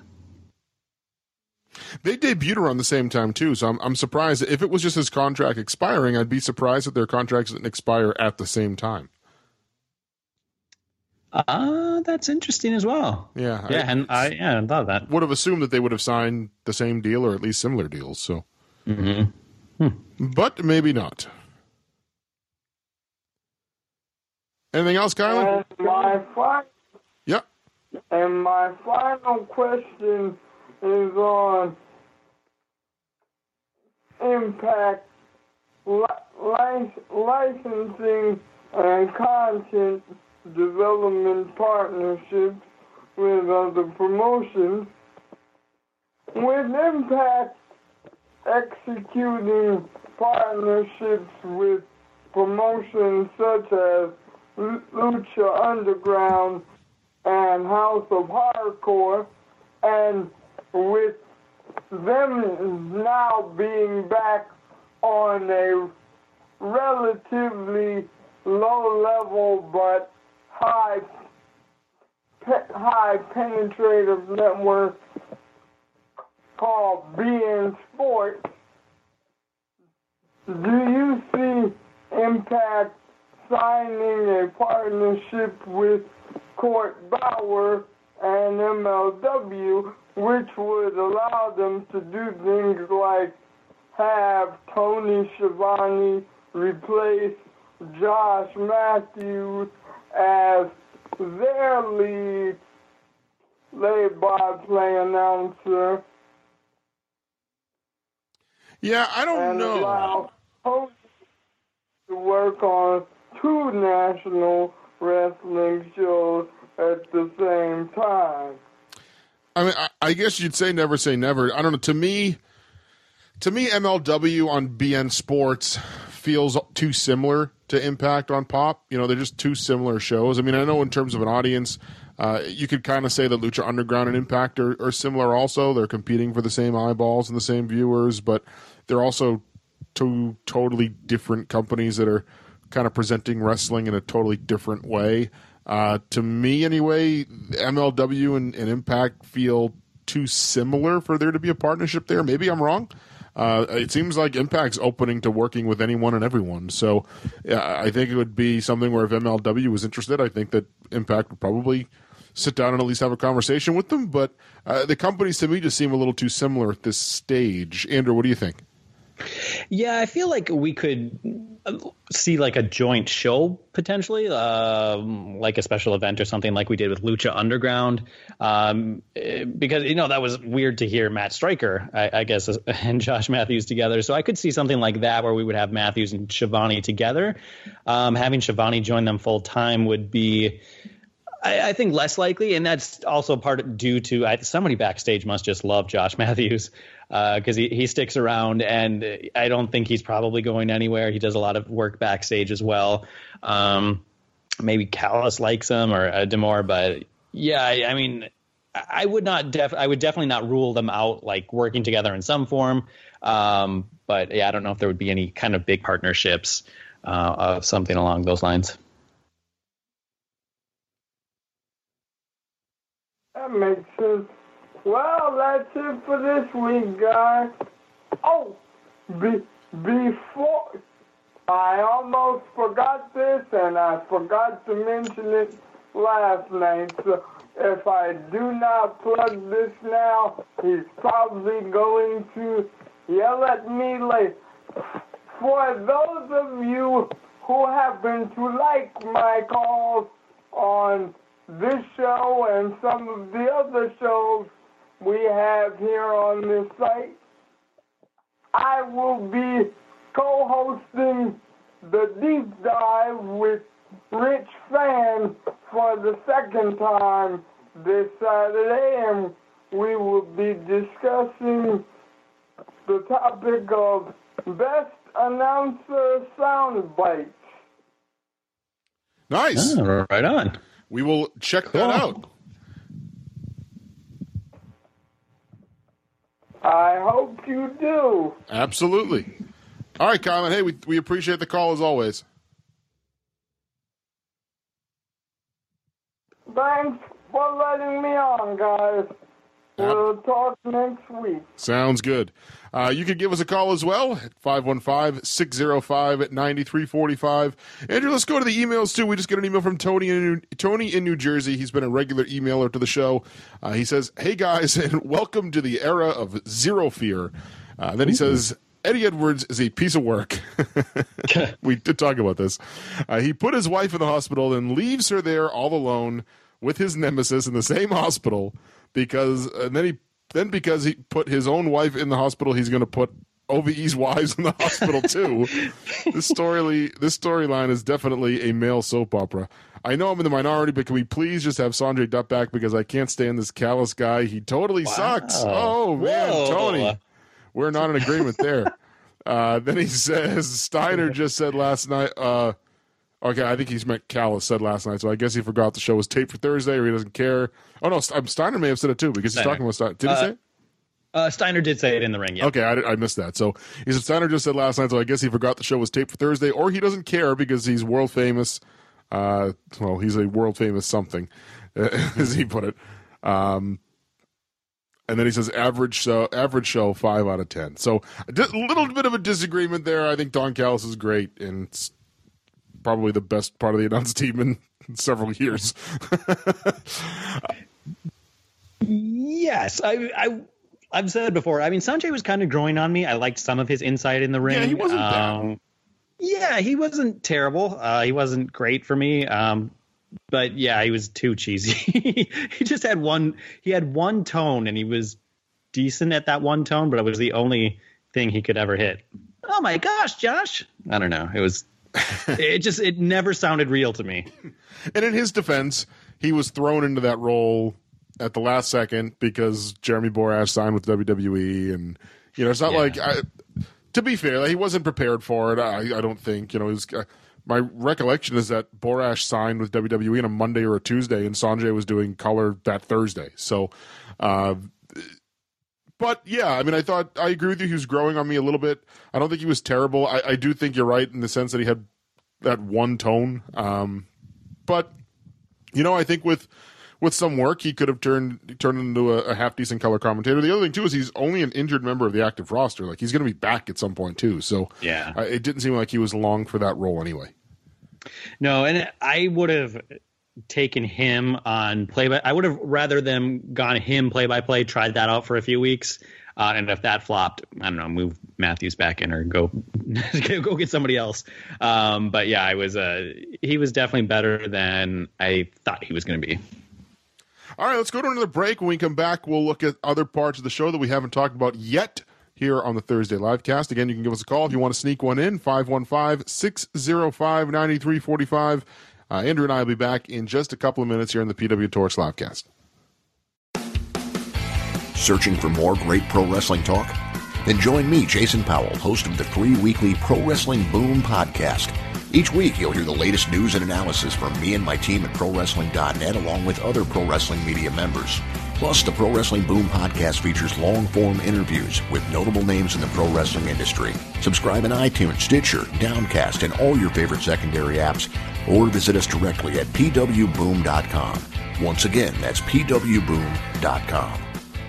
They debuted around the same time too, so I'm I'm surprised. If it was just his contract expiring, I'd be surprised that their contracts didn't expire at the same time. Uh, that's interesting as well. Yeah, yeah, I, and I yeah, I thought of that. Would have assumed that they would have signed the same deal or at least similar deals. So, mm-hmm. hmm. But maybe not. Anything else, Kylan? And my fi- yeah. And my final question is on Impact li- licensing and content development partnerships with other promotions, with Impact executing partnerships with promotions such as Lucha Underground and House of Hardcore, and with them now being back on a relatively low level but high pe- high penetrative network called B N Sports. Do you see Impact signing a partnership with Court Bauer and M L W, which would allow them to do things like have Tony Schiavone replace Josh Matthews as their lead play-by-play announcer? Yeah, I don't and know. Allow Tony to work on two national wrestling shows at the same time. I mean, I, I guess you'd say never say never. I don't know. To me, to me, M L W on B N Sports feels too similar to Impact on Pop. You know, they're just two similar shows. I mean, I know in terms of an audience, uh, you could kind of say that Lucha Underground and Impact are, are similar also. They're competing for the same eyeballs and the same viewers, but they're also two totally different companies that are kind of presenting wrestling in a totally different way. Uh, to me, anyway, M L W and, and Impact feel too similar for there to be a partnership there. Maybe I'm wrong. Uh, it seems like Impact's opening to working with anyone and everyone. So yeah, I think it would be something where if M L W was interested, I think that Impact would probably sit down and at least have a conversation with them. But uh, the companies to me just seem a little too similar at this stage. Andrew, what do you think? Yeah, I feel like we could see like a joint show potentially, um, like a special event or something like we did with Lucha Underground, um, because, you know, that was weird to hear Matt Stryker, I, I guess, and Josh Matthews together. So I could see something like that where we would have Matthews and Schiavone together. Um, having Schiavone join them full time would be, I, I think, less likely, and that's also part of, due to I, somebody backstage must just love Josh Matthews because uh, he, he sticks around, and I don't think he's probably going anywhere. He does a lot of work backstage as well. Um, maybe Callis likes him or uh, D'Amore, but yeah, I, I mean, I would not def- I would definitely not rule them out, like working together in some form. Um, but yeah, I don't know if there would be any kind of big partnerships uh, of something along those lines. That makes sense. Well, that's it for this week, guys. Oh, be, before I almost forgot this, and I forgot to mention it last night. So if I do not plug this now, he's probably going to yell at me later. For those of you who happen to like my calls on this show and some of the other shows we have here on this site, I will be co-hosting the Deep Dive with Rich Fan for the second time this Saturday, and we will be discussing the topic of best announcer sound bites. Nice. Oh, right on. We will check Cool. that out. I hope you do. Absolutely. All right, Colin. Hey, we we appreciate the call as always. Thanks for letting me on, guys. We'll talk next week. Sounds good. Uh, you can give us a call as well at five one five, six zero five, nine three four five. Andrew, let's go to the emails, too. We just got an email from Tony in New, Tony in New Jersey. He's been a regular emailer to the show. Uh, he says, hey, guys, and welcome to the era of zero fear. Uh, then he Ooh. says, Eddie Edwards is a piece of work. We did talk about this. Uh, he put his wife in the hospital and leaves her there all alone with his nemesis in the same hospital because, and then he Then because he put his own wife in the hospital, he's going to put O V E's wives in the hospital too. This story, this storyline is definitely a male soap opera. I know I'm in the minority, but can we please just have Sanjay Dutt back because I can't stand this callous guy. He totally wow. sucks. Oh man, Whoa. Tony, we're not in agreement there. Uh, then he says Steiner just said last night. Uh, okay, I think he's meant Callis said last night, so I guess he forgot the show was taped for Thursday, or he doesn't care. Oh no, Steiner may have said it too because he's Steiner. talking about Steiner. Did uh, he say it? Uh, Steiner did say it in the ring, yeah. Okay, I, I missed that. So he said Steiner just said last night, so I guess he forgot the show was taped for Thursday, or he doesn't care because he's world famous. Uh, well, he's a world famous something, as he put it. Um, and then he says average show, average show, five out of ten. So a di- little bit of a disagreement there. I think Don Callis is great, and it's probably the best part of the announce team in several years. Yes, I. I I've said before, I mean, Sanjay was kind of growing on me. I liked some of his insight in the ring. Yeah, he wasn't um, bad. Yeah, he wasn't terrible. Uh, he wasn't great for me. Um, but yeah, he was too cheesy. He just had one, he had one tone and he was decent at that one tone, but it was the only thing he could ever hit. Oh my gosh, Josh. I don't know. It was, it just, it never sounded real to me. And in his defense, he was thrown into that role at the last second because Jeremy Borash signed with W W E, and you know it's not yeah. like I, to be fair, he wasn't prepared for it. I, I don't think you know. It was, uh, my recollection is that Borash signed with W W E on a Monday or a Tuesday, and Sanjay was doing color that Thursday. So, uh, but yeah, I mean, I thought I agree with you. He was growing on me a little bit. I don't think he was terrible. I, I do think you're right in the sense that he had that one tone. Um, but you know, I think with With some work, he could have turned turned into a, a half decent color commentator. The other thing too is he's only an injured member of the active roster. Like he's going to be back at some point too. So yeah, uh, it didn't seem like he was long for that role anyway. No, and I would have taken him on play by. I would have rather them gone him play by play, tried that out for a few weeks, uh, and if that flopped, I don't know, move Matthews back in or go go get somebody else. Um, but yeah, I was uh, he was definitely better than I thought he was going to be. All right, let's go to another break. When we come back, we'll look at other parts of the show that we haven't talked about yet here on the Thursday Livecast. Again, you can give us a call if you want to sneak one in, five one five, six oh five, nine three four five. Uh, Andrew and I will be back in just a couple of minutes here on the P W Torch Livecast. Searching for more great pro wrestling talk? Then join me, Jason Powell, host of the free weekly Pro Wrestling Boom podcast. Each week, you'll hear the latest news and analysis from me and my team at Pro Wrestling dot net, along with other Pro Wrestling Media members. Plus, the Pro Wrestling Boom podcast features long-form interviews with notable names in the pro wrestling industry. Subscribe in iTunes, Stitcher, Downcast, and all your favorite secondary apps, or visit us directly at P W boom dot com. Once again, that's P W boom dot com.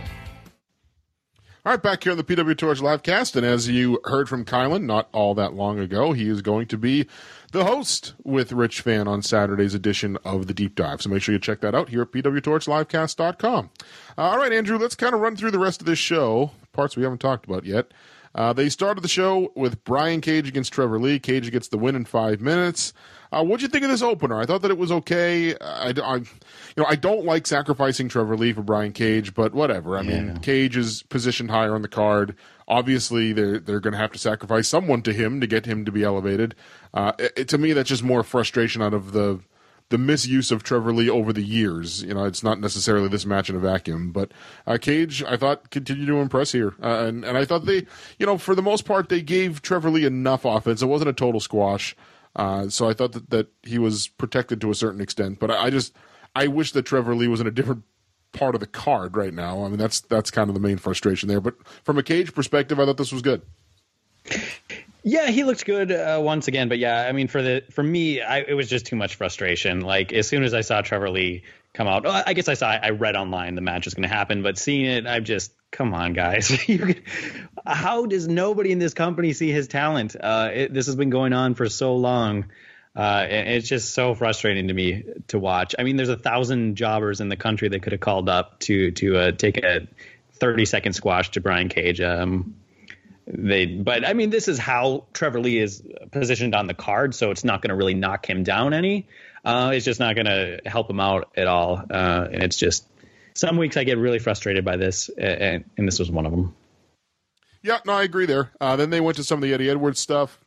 All right, back here on the P W Torch Livecast, and as you heard from Kylan not all that long ago, he is going to be the host with Rich Fan on Saturday's edition of the Deep Dive. So make sure you check that out here at P W torch livecast dot com. Uh, all right, Andrew, let's kind of run through the rest of this show, parts we haven't talked about yet. Uh, they started the show with Brian Cage against Trevor Lee. Cage gets the win in five minutes. Uh, what'd you think of this opener? I thought that it was okay. I, I, you know, I don't like sacrificing Trevor Lee for Brian Cage, but whatever. I yeah. mean, Cage is positioned higher on the card. Obviously, they're they're going to have to sacrifice someone to him to get him to be elevated. Uh, it, to me, that's just more frustration out of the the misuse of Trevor Lee over the years. You know, it's not necessarily this match in a vacuum, but uh, Cage, I thought, continued to impress here, uh, and and I thought they, you know, for the most part, they gave Trevor Lee enough offense. It wasn't a total squash. Uh, so I thought that, that he was protected to a certain extent, but I, I just I wish that Trevor Lee was in a different part of the card right now. I mean, that's that's kind of the main frustration there. But from a Cage perspective, I thought this was good. Yeah, he looked good uh, once again, but yeah, I mean, for the for me, I, it was just too much frustration. Like as soon as I saw Trevor Lee come out, oh, I guess I saw I read online the match was going to happen, but seeing it, I'm just come on, guys. How does nobody in this company see his talent? Uh, it, this has been going on for so long. Uh, and it's just so frustrating to me to watch. I mean, there's a thousand jobbers in the country that could have called up to to uh, take a thirty second squash to Brian Cage. Um, they, but I mean, this is how Trevor Lee is positioned on the card, so it's not going to really knock him down any. Uh, it's just not going to help him out at all. Uh, and it's just some weeks I get really frustrated by this, and, and this was one of them. Yeah, no, I agree there. Uh, then they went to some of the Eddie Edwards stuff.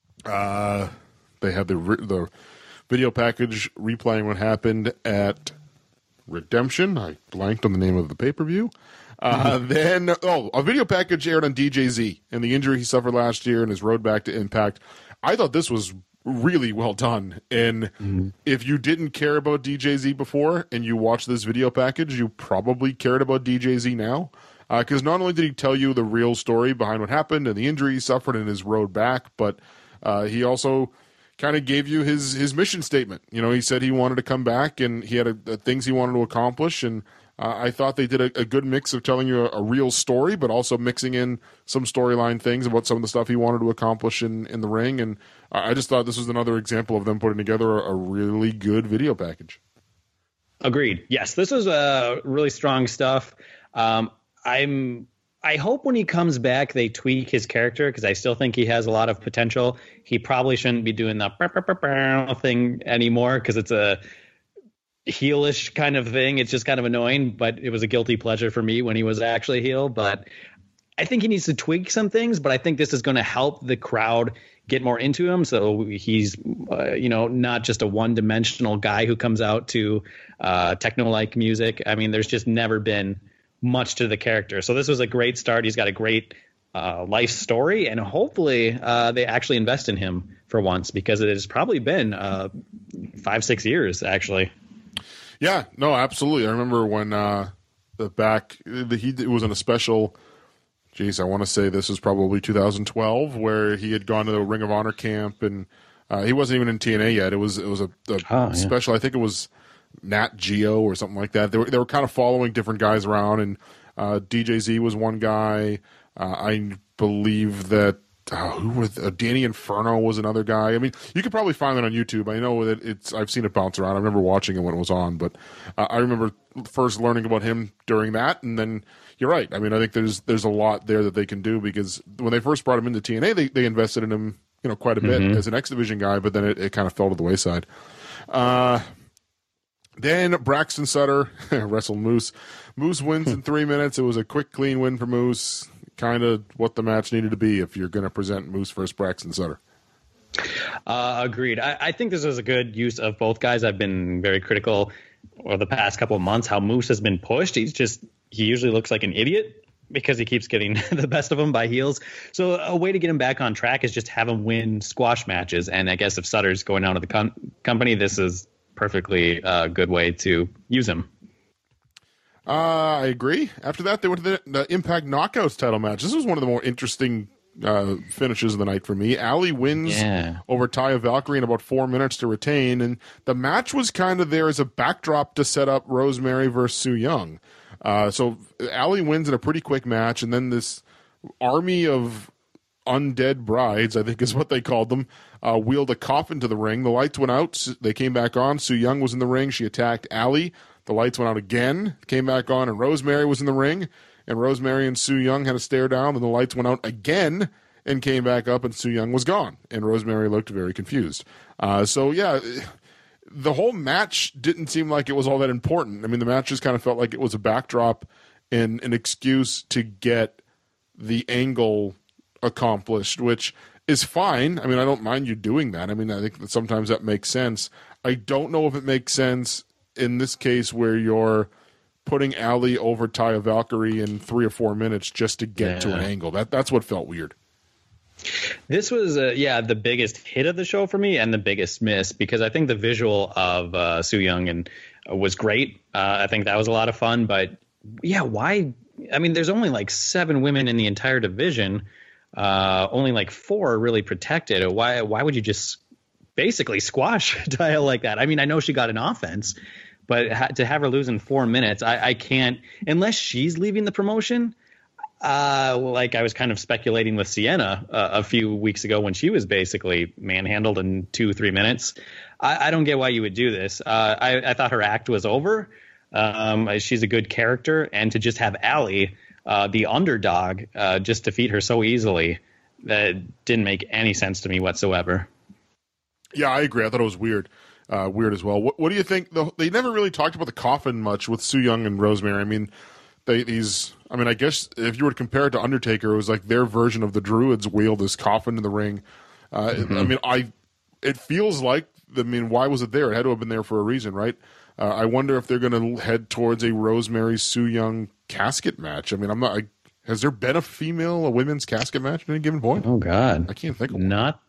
Uh, they had the the video package replaying what happened at Redemption. I blanked on the name of the pay-per-view. Uh, then, oh, a video package aired on D J Z and the injury he suffered last year and his road back to Impact. I thought this was really well done. And mm-hmm. if you didn't care about D J Z before and you watched this video package, you probably cared about D J Z now. Because uh, not only did he tell you the real story behind what happened and the injury he suffered and his road back, but uh, he also kind of gave you his, his mission statement. You know, he said he wanted to come back and he had a, a things he wanted to accomplish, and Uh, I thought they did a, a good mix of telling you a, a real story, but also mixing in some storyline things about some of the stuff he wanted to accomplish in, in the ring. And I just thought this was another example of them putting together a, a really good video package. Agreed. Yes, this is uh, really strong stuff. Um, I'm. I hope when he comes back, they tweak his character, because I still think he has a lot of potential. He probably shouldn't be doing the thing anymore, because it's a heelish kind of thing. It's just kind of annoying, but it was a guilty pleasure for me when he was actually heel. But I think he needs to tweak some things, but I think this is going to help the crowd get more into him. So he's, uh, you know, not just a one-dimensional guy who comes out to uh, techno-like music. I mean, there's just never been much to the character. So this was a great start. He's got a great uh, life story, and hopefully uh, they actually invest in him for once, because it has probably been uh, five, six years, actually. Yeah, no, absolutely. I remember when uh, the back the, he it was in a special. Geez, I want to say this was probably two thousand twelve, where he had gone to the Ring of Honor camp, and uh, he wasn't even in T N A yet. It was it was a, a oh, special. Yeah. I think it was Nat Geo or something like that. They were they were kind of following different guys around, and uh, D J Z was one guy. Uh, I believe that. Uh, who was uh, Danny Inferno was another guy. I mean, you could probably find that on YouTube. I know that it's. I've seen it bounce around. I remember watching it when it was on, but uh, I remember first learning about him during that. And then you're right. I mean, I think there's there's a lot there that they can do, because when they first brought him into T N A, they they invested in him, you know, quite a bit mm-hmm. as an X Division guy. But then it, it kind of fell to the wayside. Uh, then Braxton Sutter wrestled Moose. Moose wins in three minutes. It was a quick, clean win for Moose. Kind of what the match needed to be if you're going to present Moose versus Braxton Sutter. Uh, agreed. I, I think this was a good use of both guys. I've been very critical over the past couple of months how Moose has been pushed. He's just he usually looks like an idiot because he keeps getting the best of him by heels. So a way to get him back on track is just have him win squash matches. And I guess if Sutter's going out of the com- company, this is perfectly a good way to use him. Uh, I agree. After that, they went to the, the Impact Knockouts title match. This was one of the more interesting uh, finishes of the night for me. Allie wins yeah. over Taya Valkyrie in about four minutes to retain, and the match was kind of there as a backdrop to set up Rosemary versus Su Yung. Uh, so Allie wins in a pretty quick match, and then this army of undead brides, I think is what they called them, uh, wheeled a coffin to the ring. The lights went out. They came back on. Su Yung was in the ring. She attacked Allie. The lights went out again, came back on, and Rosemary was in the ring. And Rosemary and Su Yung had a stare down, and the lights went out again and came back up, and Su Yung was gone. And Rosemary looked very confused. Uh, so, yeah, the whole match didn't seem like it was all that important. I mean, the match just kind of felt like it was a backdrop and an excuse to get the angle accomplished, which is fine. I mean, I don't mind you doing that. I mean, I think that sometimes that makes sense. I don't know if it makes sense in this case where you're putting Allie over Taya Valkyrie in three or four minutes just to get yeah. to an angle. That That's what felt weird. This was, uh, yeah, the biggest hit of the show for me and the biggest miss, because I think the visual of uh, Su Yung and uh, was great. Uh, I think that was a lot of fun. But, yeah, why? I mean, there's only like seven women in the entire division. Uh, only like four are really protected. Why, why would you just basically squash Taya like that? I mean, I know she got an offense, but ha- to have her lose in four minutes, I, I can't, unless she's leaving the promotion. Uh, like I was kind of speculating with Sienna uh, a few weeks ago when she was basically manhandled in two, three minutes. I, I don't get why you would do this. Uh, I, I thought her act was over. Um, she's a good character, and to just have Allie, uh, the underdog, uh, just defeat her so easily, that didn't make any sense to me whatsoever. Yeah, I agree. I thought it was weird. Uh, weird as well. What, what do you think? The, they never really talked about the coffin much with Su Yung and Rosemary. I mean, they these. I mean, I guess if you were to compare it to Undertaker, it was like their version of the Druids wheeled his coffin in the ring. Uh, mm-hmm. I mean, I. It feels like. I mean, why was it there? It had to have been there for a reason, right? Uh, I wonder if they're going to head towards a Rosemary Sue Young casket match. I mean, I'm not. I, has there been a female, a women's casket match at any given point? Oh God, I can't think of one. Not.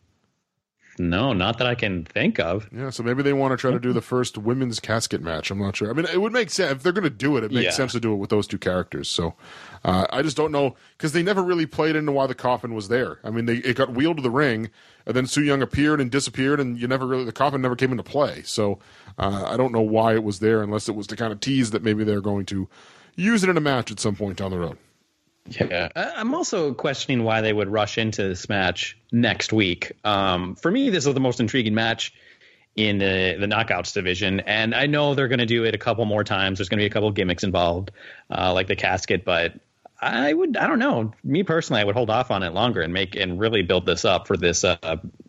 No, not that I can think of. Yeah, so maybe they want to try to do the first women's casket match. I'm not sure. I mean, it would make sense. If they're going to do it, it makes yeah. sense to do it with those two characters. So uh, I just don't know, because they never really played into why the coffin was there. I mean, they it got wheeled to the ring, and then Sue Young appeared and disappeared, and you never really the coffin never came into play. So uh, I don't know why it was there, unless it was to kind of tease that maybe they're going to use it in a match at some point down the road. Yeah, I'm also questioning why they would rush into this match next week. Um, for me, this is the most intriguing match in the, the Knockouts division, and I know they're going to do it a couple more times. There's going to be a couple of gimmicks involved, uh, like the casket, but I would, I don't know. Me personally, I would hold off on it longer and make and really build this up for this uh,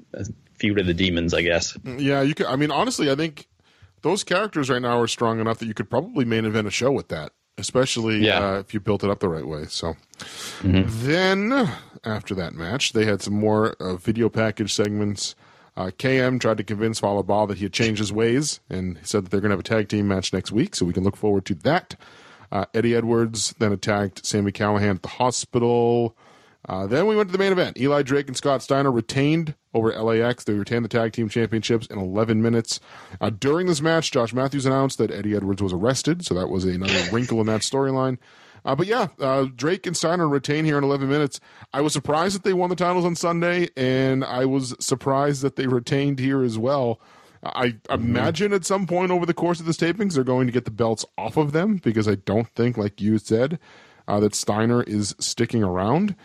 feud of the demons, I guess. Yeah, you could. I mean, honestly, I think those characters right now are strong enough that you could probably main event a show with that. Especially yeah. uh, if you built it up the right way. So mm-hmm. then, after that match, they had some more uh, video package segments. Uh, K M tried to convince Fallah Bahh that he had changed his ways, and he said that they're going to have a tag team match next week, so we can look forward to that. Uh, Eddie Edwards then attacked Sami Callihan at the hospital. Uh, then we went to the main event. Eli Drake and Scott Steiner retained over L A X. They retained the tag team championships in eleven minutes. Uh, during this match, Josh Matthews announced that Eddie Edwards was arrested, so that was another wrinkle in that storyline. Uh, but yeah, uh, Drake and Steiner retain here in eleven minutes. I was surprised that they won the titles on Sunday, and I was surprised that they retained here as well. I mm-hmm. imagine at some point over the course of this tapings, they're going to get the belts off of them, because I don't think, like you said, uh, that Steiner is sticking around.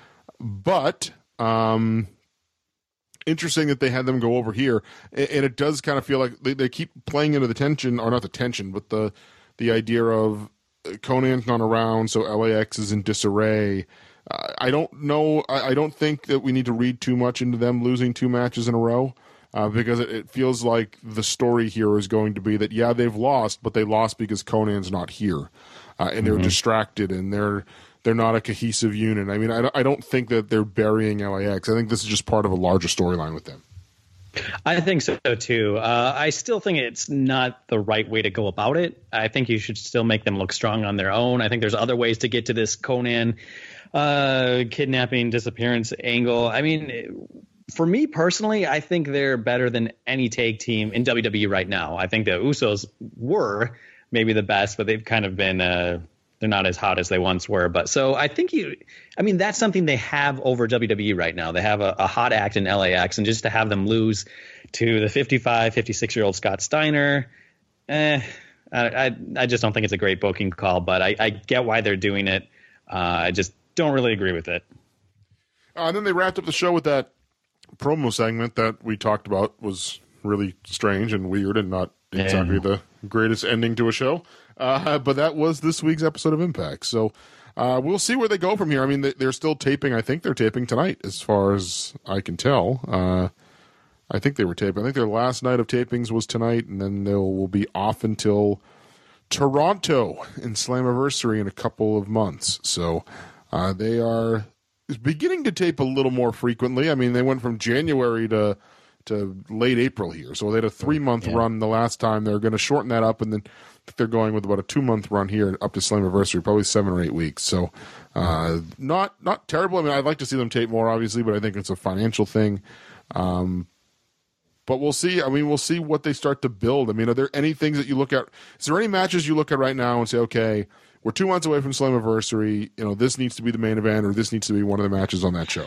But um, interesting that they had them go over here, and, and it does kind of feel like they, they keep playing into the tension, or not the tension, but the the idea of Conan's not around, so L A X is in disarray. Uh, I don't know. I, I don't think that we need to read too much into them losing two matches in a row, uh, because it, it feels like the story here is going to be that, yeah, they've lost, but they lost because Conan's not here, uh, and they're mm-hmm. distracted, and they're They're not a cohesive unit. I mean, I, I don't think that they're burying L A X. I think this is just part of a larger storyline with them. I think so, too. Uh, I still think it's not the right way to go about it. I think you should still make them look strong on their own. I think there's other ways to get to this Conan uh, kidnapping, disappearance angle. I mean, for me personally, I think they're better than any tag team in W W E right now. I think the Usos were maybe the best, but they've kind of been uh, – they're not as hot as they once were. But so I think you, I mean, that's something they have over W W E right now. They have a, a hot act in L A X, and just to have them lose to the fifty-five, fifty-six year old Scott Steiner, eh, I, I, I just don't think it's a great booking call, but I, I get why they're doing it. Uh, I just don't really agree with it. Uh, and then they wrapped up the show with that promo segment that we talked about was really strange and weird and not exactly yeah. the greatest ending to a show. Uh, but that was this week's episode of Impact. So uh, we'll see where they go from here. I mean, they, they're still taping. I think they're taping tonight, as far as I can tell. Uh, I think they were taping. I think their last night of tapings was tonight, and then they will be off until Toronto in Slammiversary in a couple of months. So uh, they are beginning to tape a little more frequently. I mean, they went from January to to late April here. So they had a three-month yeah. run the last time. They're going to shorten that up, and then they're going with about a two-month run here up to Slammiversary, probably seven or eight weeks. So uh, not not terrible. I mean, I'd like to see them tape more, obviously, but I think it's a financial thing. Um, but we'll see. I mean, we'll see what they start to build. I mean, are there any things that you look at? Is there any matches you look at right now and say, okay, we're two months away from Slammiversary. You know, this needs to be the main event, or this needs to be one of the matches on that show?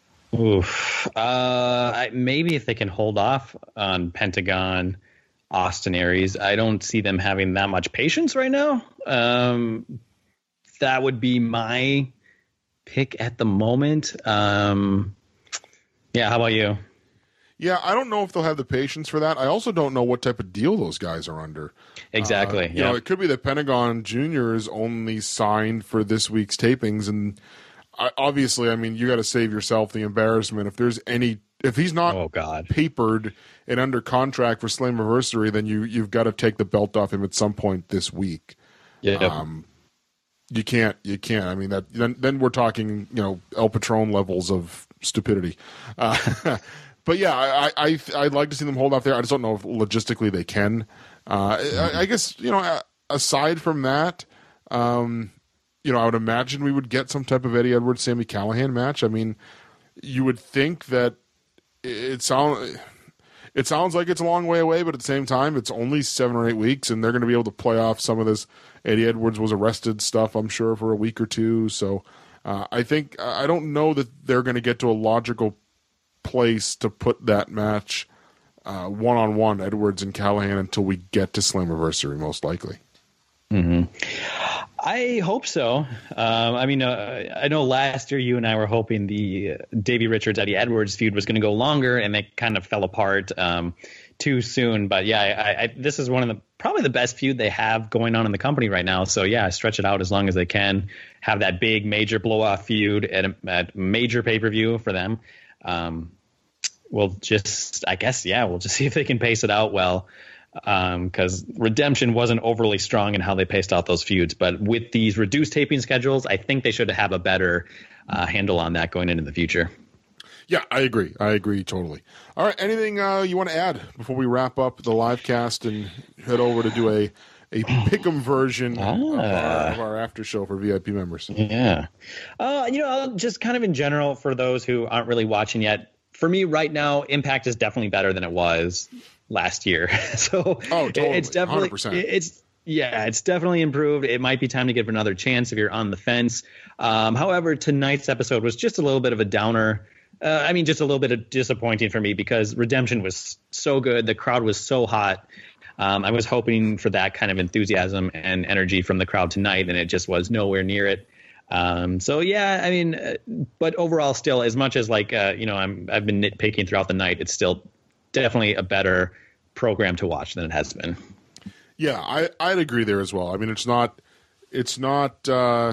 Oof. Uh, maybe if they can hold off on Pentagon, Austin Aries. I don't see them having that much patience right now. Um, that would be my pick at the moment. Um, yeah, how about you? Yeah, I don't know if they'll have the patience for that. I also don't know what type of deal those guys are under. Exactly. Uh, you yeah. know, it could be that Pentagon Junior is only signed for this week's tapings, and I, obviously, I mean, you got to save yourself the embarrassment. If there's any, if he's not oh, God. papered and under contract for Slammiversary, then you you've got to take the belt off him at some point this week. Yeah. Um, You can't. You can't. I mean, that then then we're talking, you know, El Patron levels of stupidity. Uh, but yeah, I, I I'd like to see them hold off there. I just don't know if logistically they can. Uh, mm-hmm. I, I guess, you know, aside from that, um, you know, I would imagine we would get some type of Eddie Edwards, Sami Callihan match. I mean, you would think that it sounds it sounds like it's a long way away, but at the same time, it's only seven or eight weeks, and they're going to be able to play off some of this Eddie Edwards was arrested stuff, I'm sure, for a week or two. So uh, I think I don't know that they're going to get to a logical place to put that match uh, one-on-one, Edwards and Callihan, until we get to Slammiversary, most likely. Mm-hmm. I hope so. Um, I mean, uh, I know last year you and I were hoping the Davey Richards Eddie Edwards feud was going to go longer, and they kind of fell apart um, too soon. But yeah, I, I, this is one of the probably the best feud they have going on in the company right now. So yeah, stretch it out as long as they can. Have that big major blow off feud at a at major pay per view for them. Um, we'll just, I guess, yeah, we'll just see if they can pace it out well. Because um, Redemption wasn't overly strong in how they paced out those feuds. But with these reduced taping schedules, I think they should have a better uh, handle on that going into the future. Yeah, I agree. I agree totally. All right, anything uh, you want to add before we wrap up the live cast and head over to do a, a pick'em version ah. of, our, of our after show for V I P members? Yeah. Uh, you know, just kind of in general, for those who aren't really watching yet, for me right now, Impact is definitely better than it was last year. So oh, totally. it's definitely one hundred percent. It's yeah, it's definitely improved. It might be time to give it another chance if you're on the fence. Um, however, tonight's episode was just a little bit of a downer. Uh, I mean, just a little bit of disappointing for me because Redemption was so good. The crowd was so hot. Um, I was hoping for that kind of enthusiasm and energy from the crowd tonight, and it just was nowhere near it. Um, so yeah, I mean, uh, but overall, still, as much as like uh, you know, I'm I've been nitpicking throughout the night, it's still definitely a better program to watch than it has been. Yeah, I, I'd agree there as well. I mean, it's not, it's not, uh,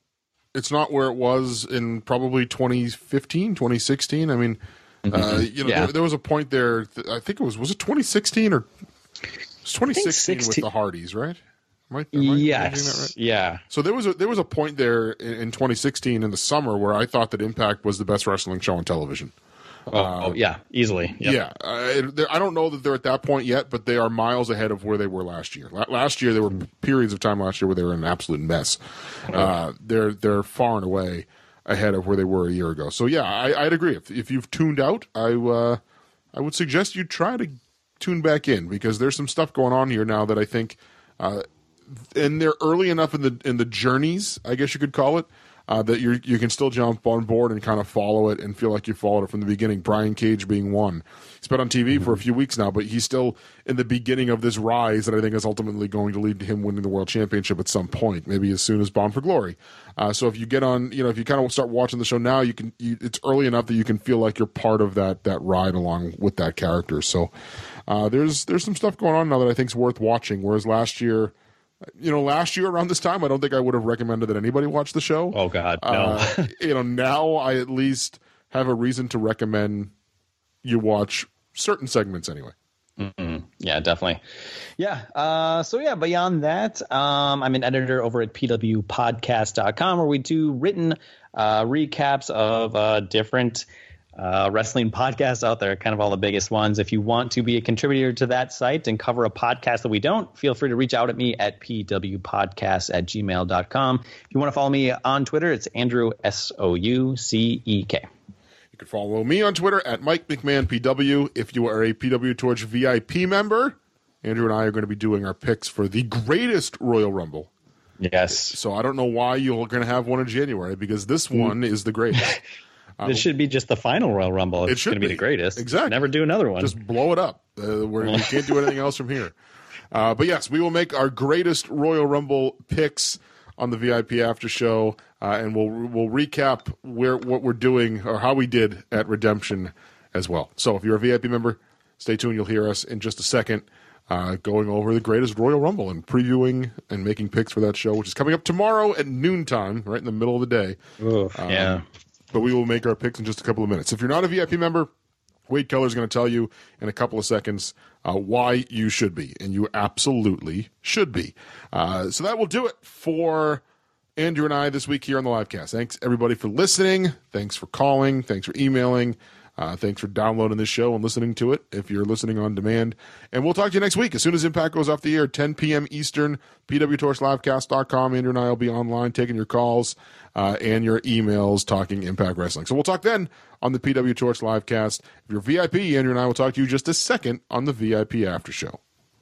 it's not where it was in probably twenty fifteen, twenty sixteen. I mean, mm-hmm. uh, you know, yeah. there, there was a point there. Th- I think it was, was it twenty sixteen or it was twenty sixteen with the Hardys, right? Am I, am I yes. that right? Yeah. So there was a there was a point there in, in twenty sixteen in the summer where I thought that Impact was the best wrestling show on television. Oh, uh, oh yeah, easily. Yep. Yeah, uh, I don't know that they're at that point yet, but they are miles ahead of where they were last year. Last year, there were periods of time last year where they were an absolute mess. Uh, they're they're far and away ahead of where they were a year ago. So yeah, I, I'd agree. If if you've tuned out, I uh, I would suggest you try to tune back in because there's some stuff going on here now that I think, uh, and they're early enough in the in the journeys, I guess you could call it. Uh, that you you can still jump on board and kind of follow it and feel like you followed it from the beginning. Brian Cage being one. He's been on T V mm-hmm. for a few weeks now, but he's still in the beginning of this rise that I think is ultimately going to lead to him winning the World Championship at some point, maybe as soon as Bound for Glory. Uh, so if you get on, you know, if you kind of start watching the show now, you can. You, it's early enough that you can feel like you're part of that that ride along with that character. So uh, there's there's some stuff going on now that I think is worth watching. Whereas last year. You know, last year around this time, I don't think I would have recommended that anybody watch the show. Oh, God, no. Uh, you know, now I at least have a reason to recommend you watch certain segments anyway. Mm-mm. Yeah, definitely. Yeah. Uh, so, yeah, beyond that, um, I'm an editor over at P W podcast dot com where we do written uh, recaps of uh, different Uh, wrestling podcasts out there, kind of all the biggest ones. If you want to be a contributor to that site and cover a podcast that we don't, feel free to reach out at me at p w podcast at gmail dot com. If you want to follow me on Twitter, it's Andrew S O U C E K. You can follow me on Twitter at Mike McMahon P W. If you are a P W Torch V I P member, Andrew and I are going to be doing our picks for the greatest Royal Rumble. Yes. So I don't know why you're going to have one in January because this one is the greatest. This should be just the final Royal Rumble. It's it going to be the greatest. Exactly. Never do another one. Just blow it up. Uh, where we can't do anything else from here. Uh, but yes, we will make our greatest Royal Rumble picks on the V I P After Show, uh, and we'll we'll recap where what we're doing or how we did at Redemption as well. So if you're a V I P member, stay tuned. You'll hear us in just a second uh, going over the greatest Royal Rumble and previewing and making picks for that show, which is coming up tomorrow at noontime, right in the middle of the day. Oof, um, yeah. But we will make our picks in just a couple of minutes. If you're not a V I P member, Wade Keller is going to tell you in a couple of seconds uh, why you should be, and you absolutely should be. Uh, so that will do it for Andrew and I this week here on the livecast. Thanks, everybody, for listening. Thanks for calling. Thanks for emailing. Uh, thanks for downloading this show and listening to it if you're listening on demand. And we'll talk to you next week as soon as Impact goes off the air, ten p.m. Eastern, p w torch livecast dot com. Andrew and I will be online taking your calls uh, and your emails talking Impact Wrestling. So we'll talk then on the P W Torch livecast. If you're V I P, Andrew and I will talk to you just a second on the V I P after show.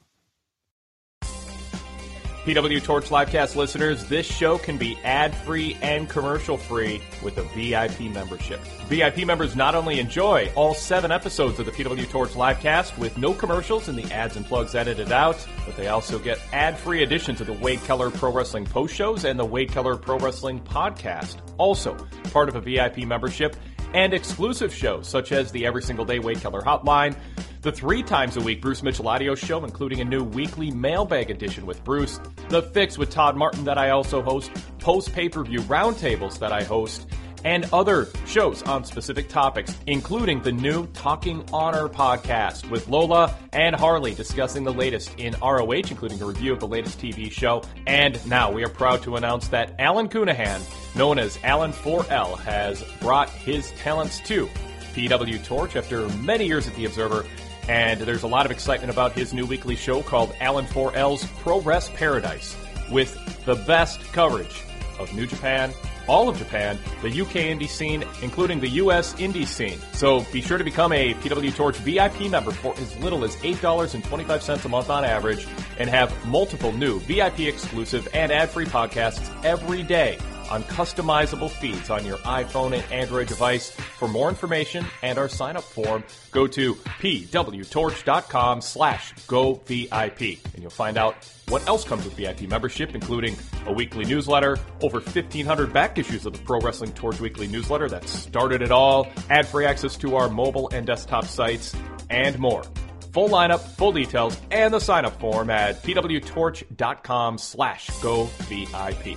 P W Torch Livecast listeners, this show can be ad-free and commercial-free with a V I P membership. V I P members not only enjoy all seven episodes of the P W Torch Livecast with no commercials and the ads and plugs edited out, but they also get ad-free additions of the Wade Keller Pro Wrestling post shows and the Wade Keller Pro Wrestling podcast. Also, part of a V I P membership and exclusive shows such as the Every Single Day Wade Keller Hotline, the three times a week Bruce Mitchell audio show, including a new weekly mailbag edition with Bruce, The Fix with Todd Martin that I also host, post pay-per-view roundtables that I host, and other shows on specific topics, including the new Talking Honor podcast with Lola and Harley discussing the latest in R O H, including a review of the latest T V show. And now we are proud to announce that Alan Cunahan, known as Alan four L, has brought his talents to P W Torch after many years at The Observer. And there's a lot of excitement about his new weekly show called Alan four L's Pro Wrest Paradise, with the best coverage of New Japan, all of Japan, the U K indie scene, including the U S indie scene. So be sure to become a P W Torch V I P member for as little as eight dollars and twenty-five cents a month on average, and have multiple new V I P exclusive and ad-free podcasts every day on customizable feeds on your iPhone and Android device. For more information and our sign-up form, go to p w torch dot com slash go V I P, and you'll find out what else comes with V I P membership, including a weekly newsletter, over fifteen hundred back issues of the Pro Wrestling Torch weekly newsletter that started it all, ad-free access to our mobile and desktop sites, and more. Full lineup, full details, and the sign-up form at p w torch dot com slash go V I P.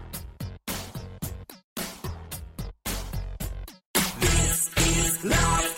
This is live.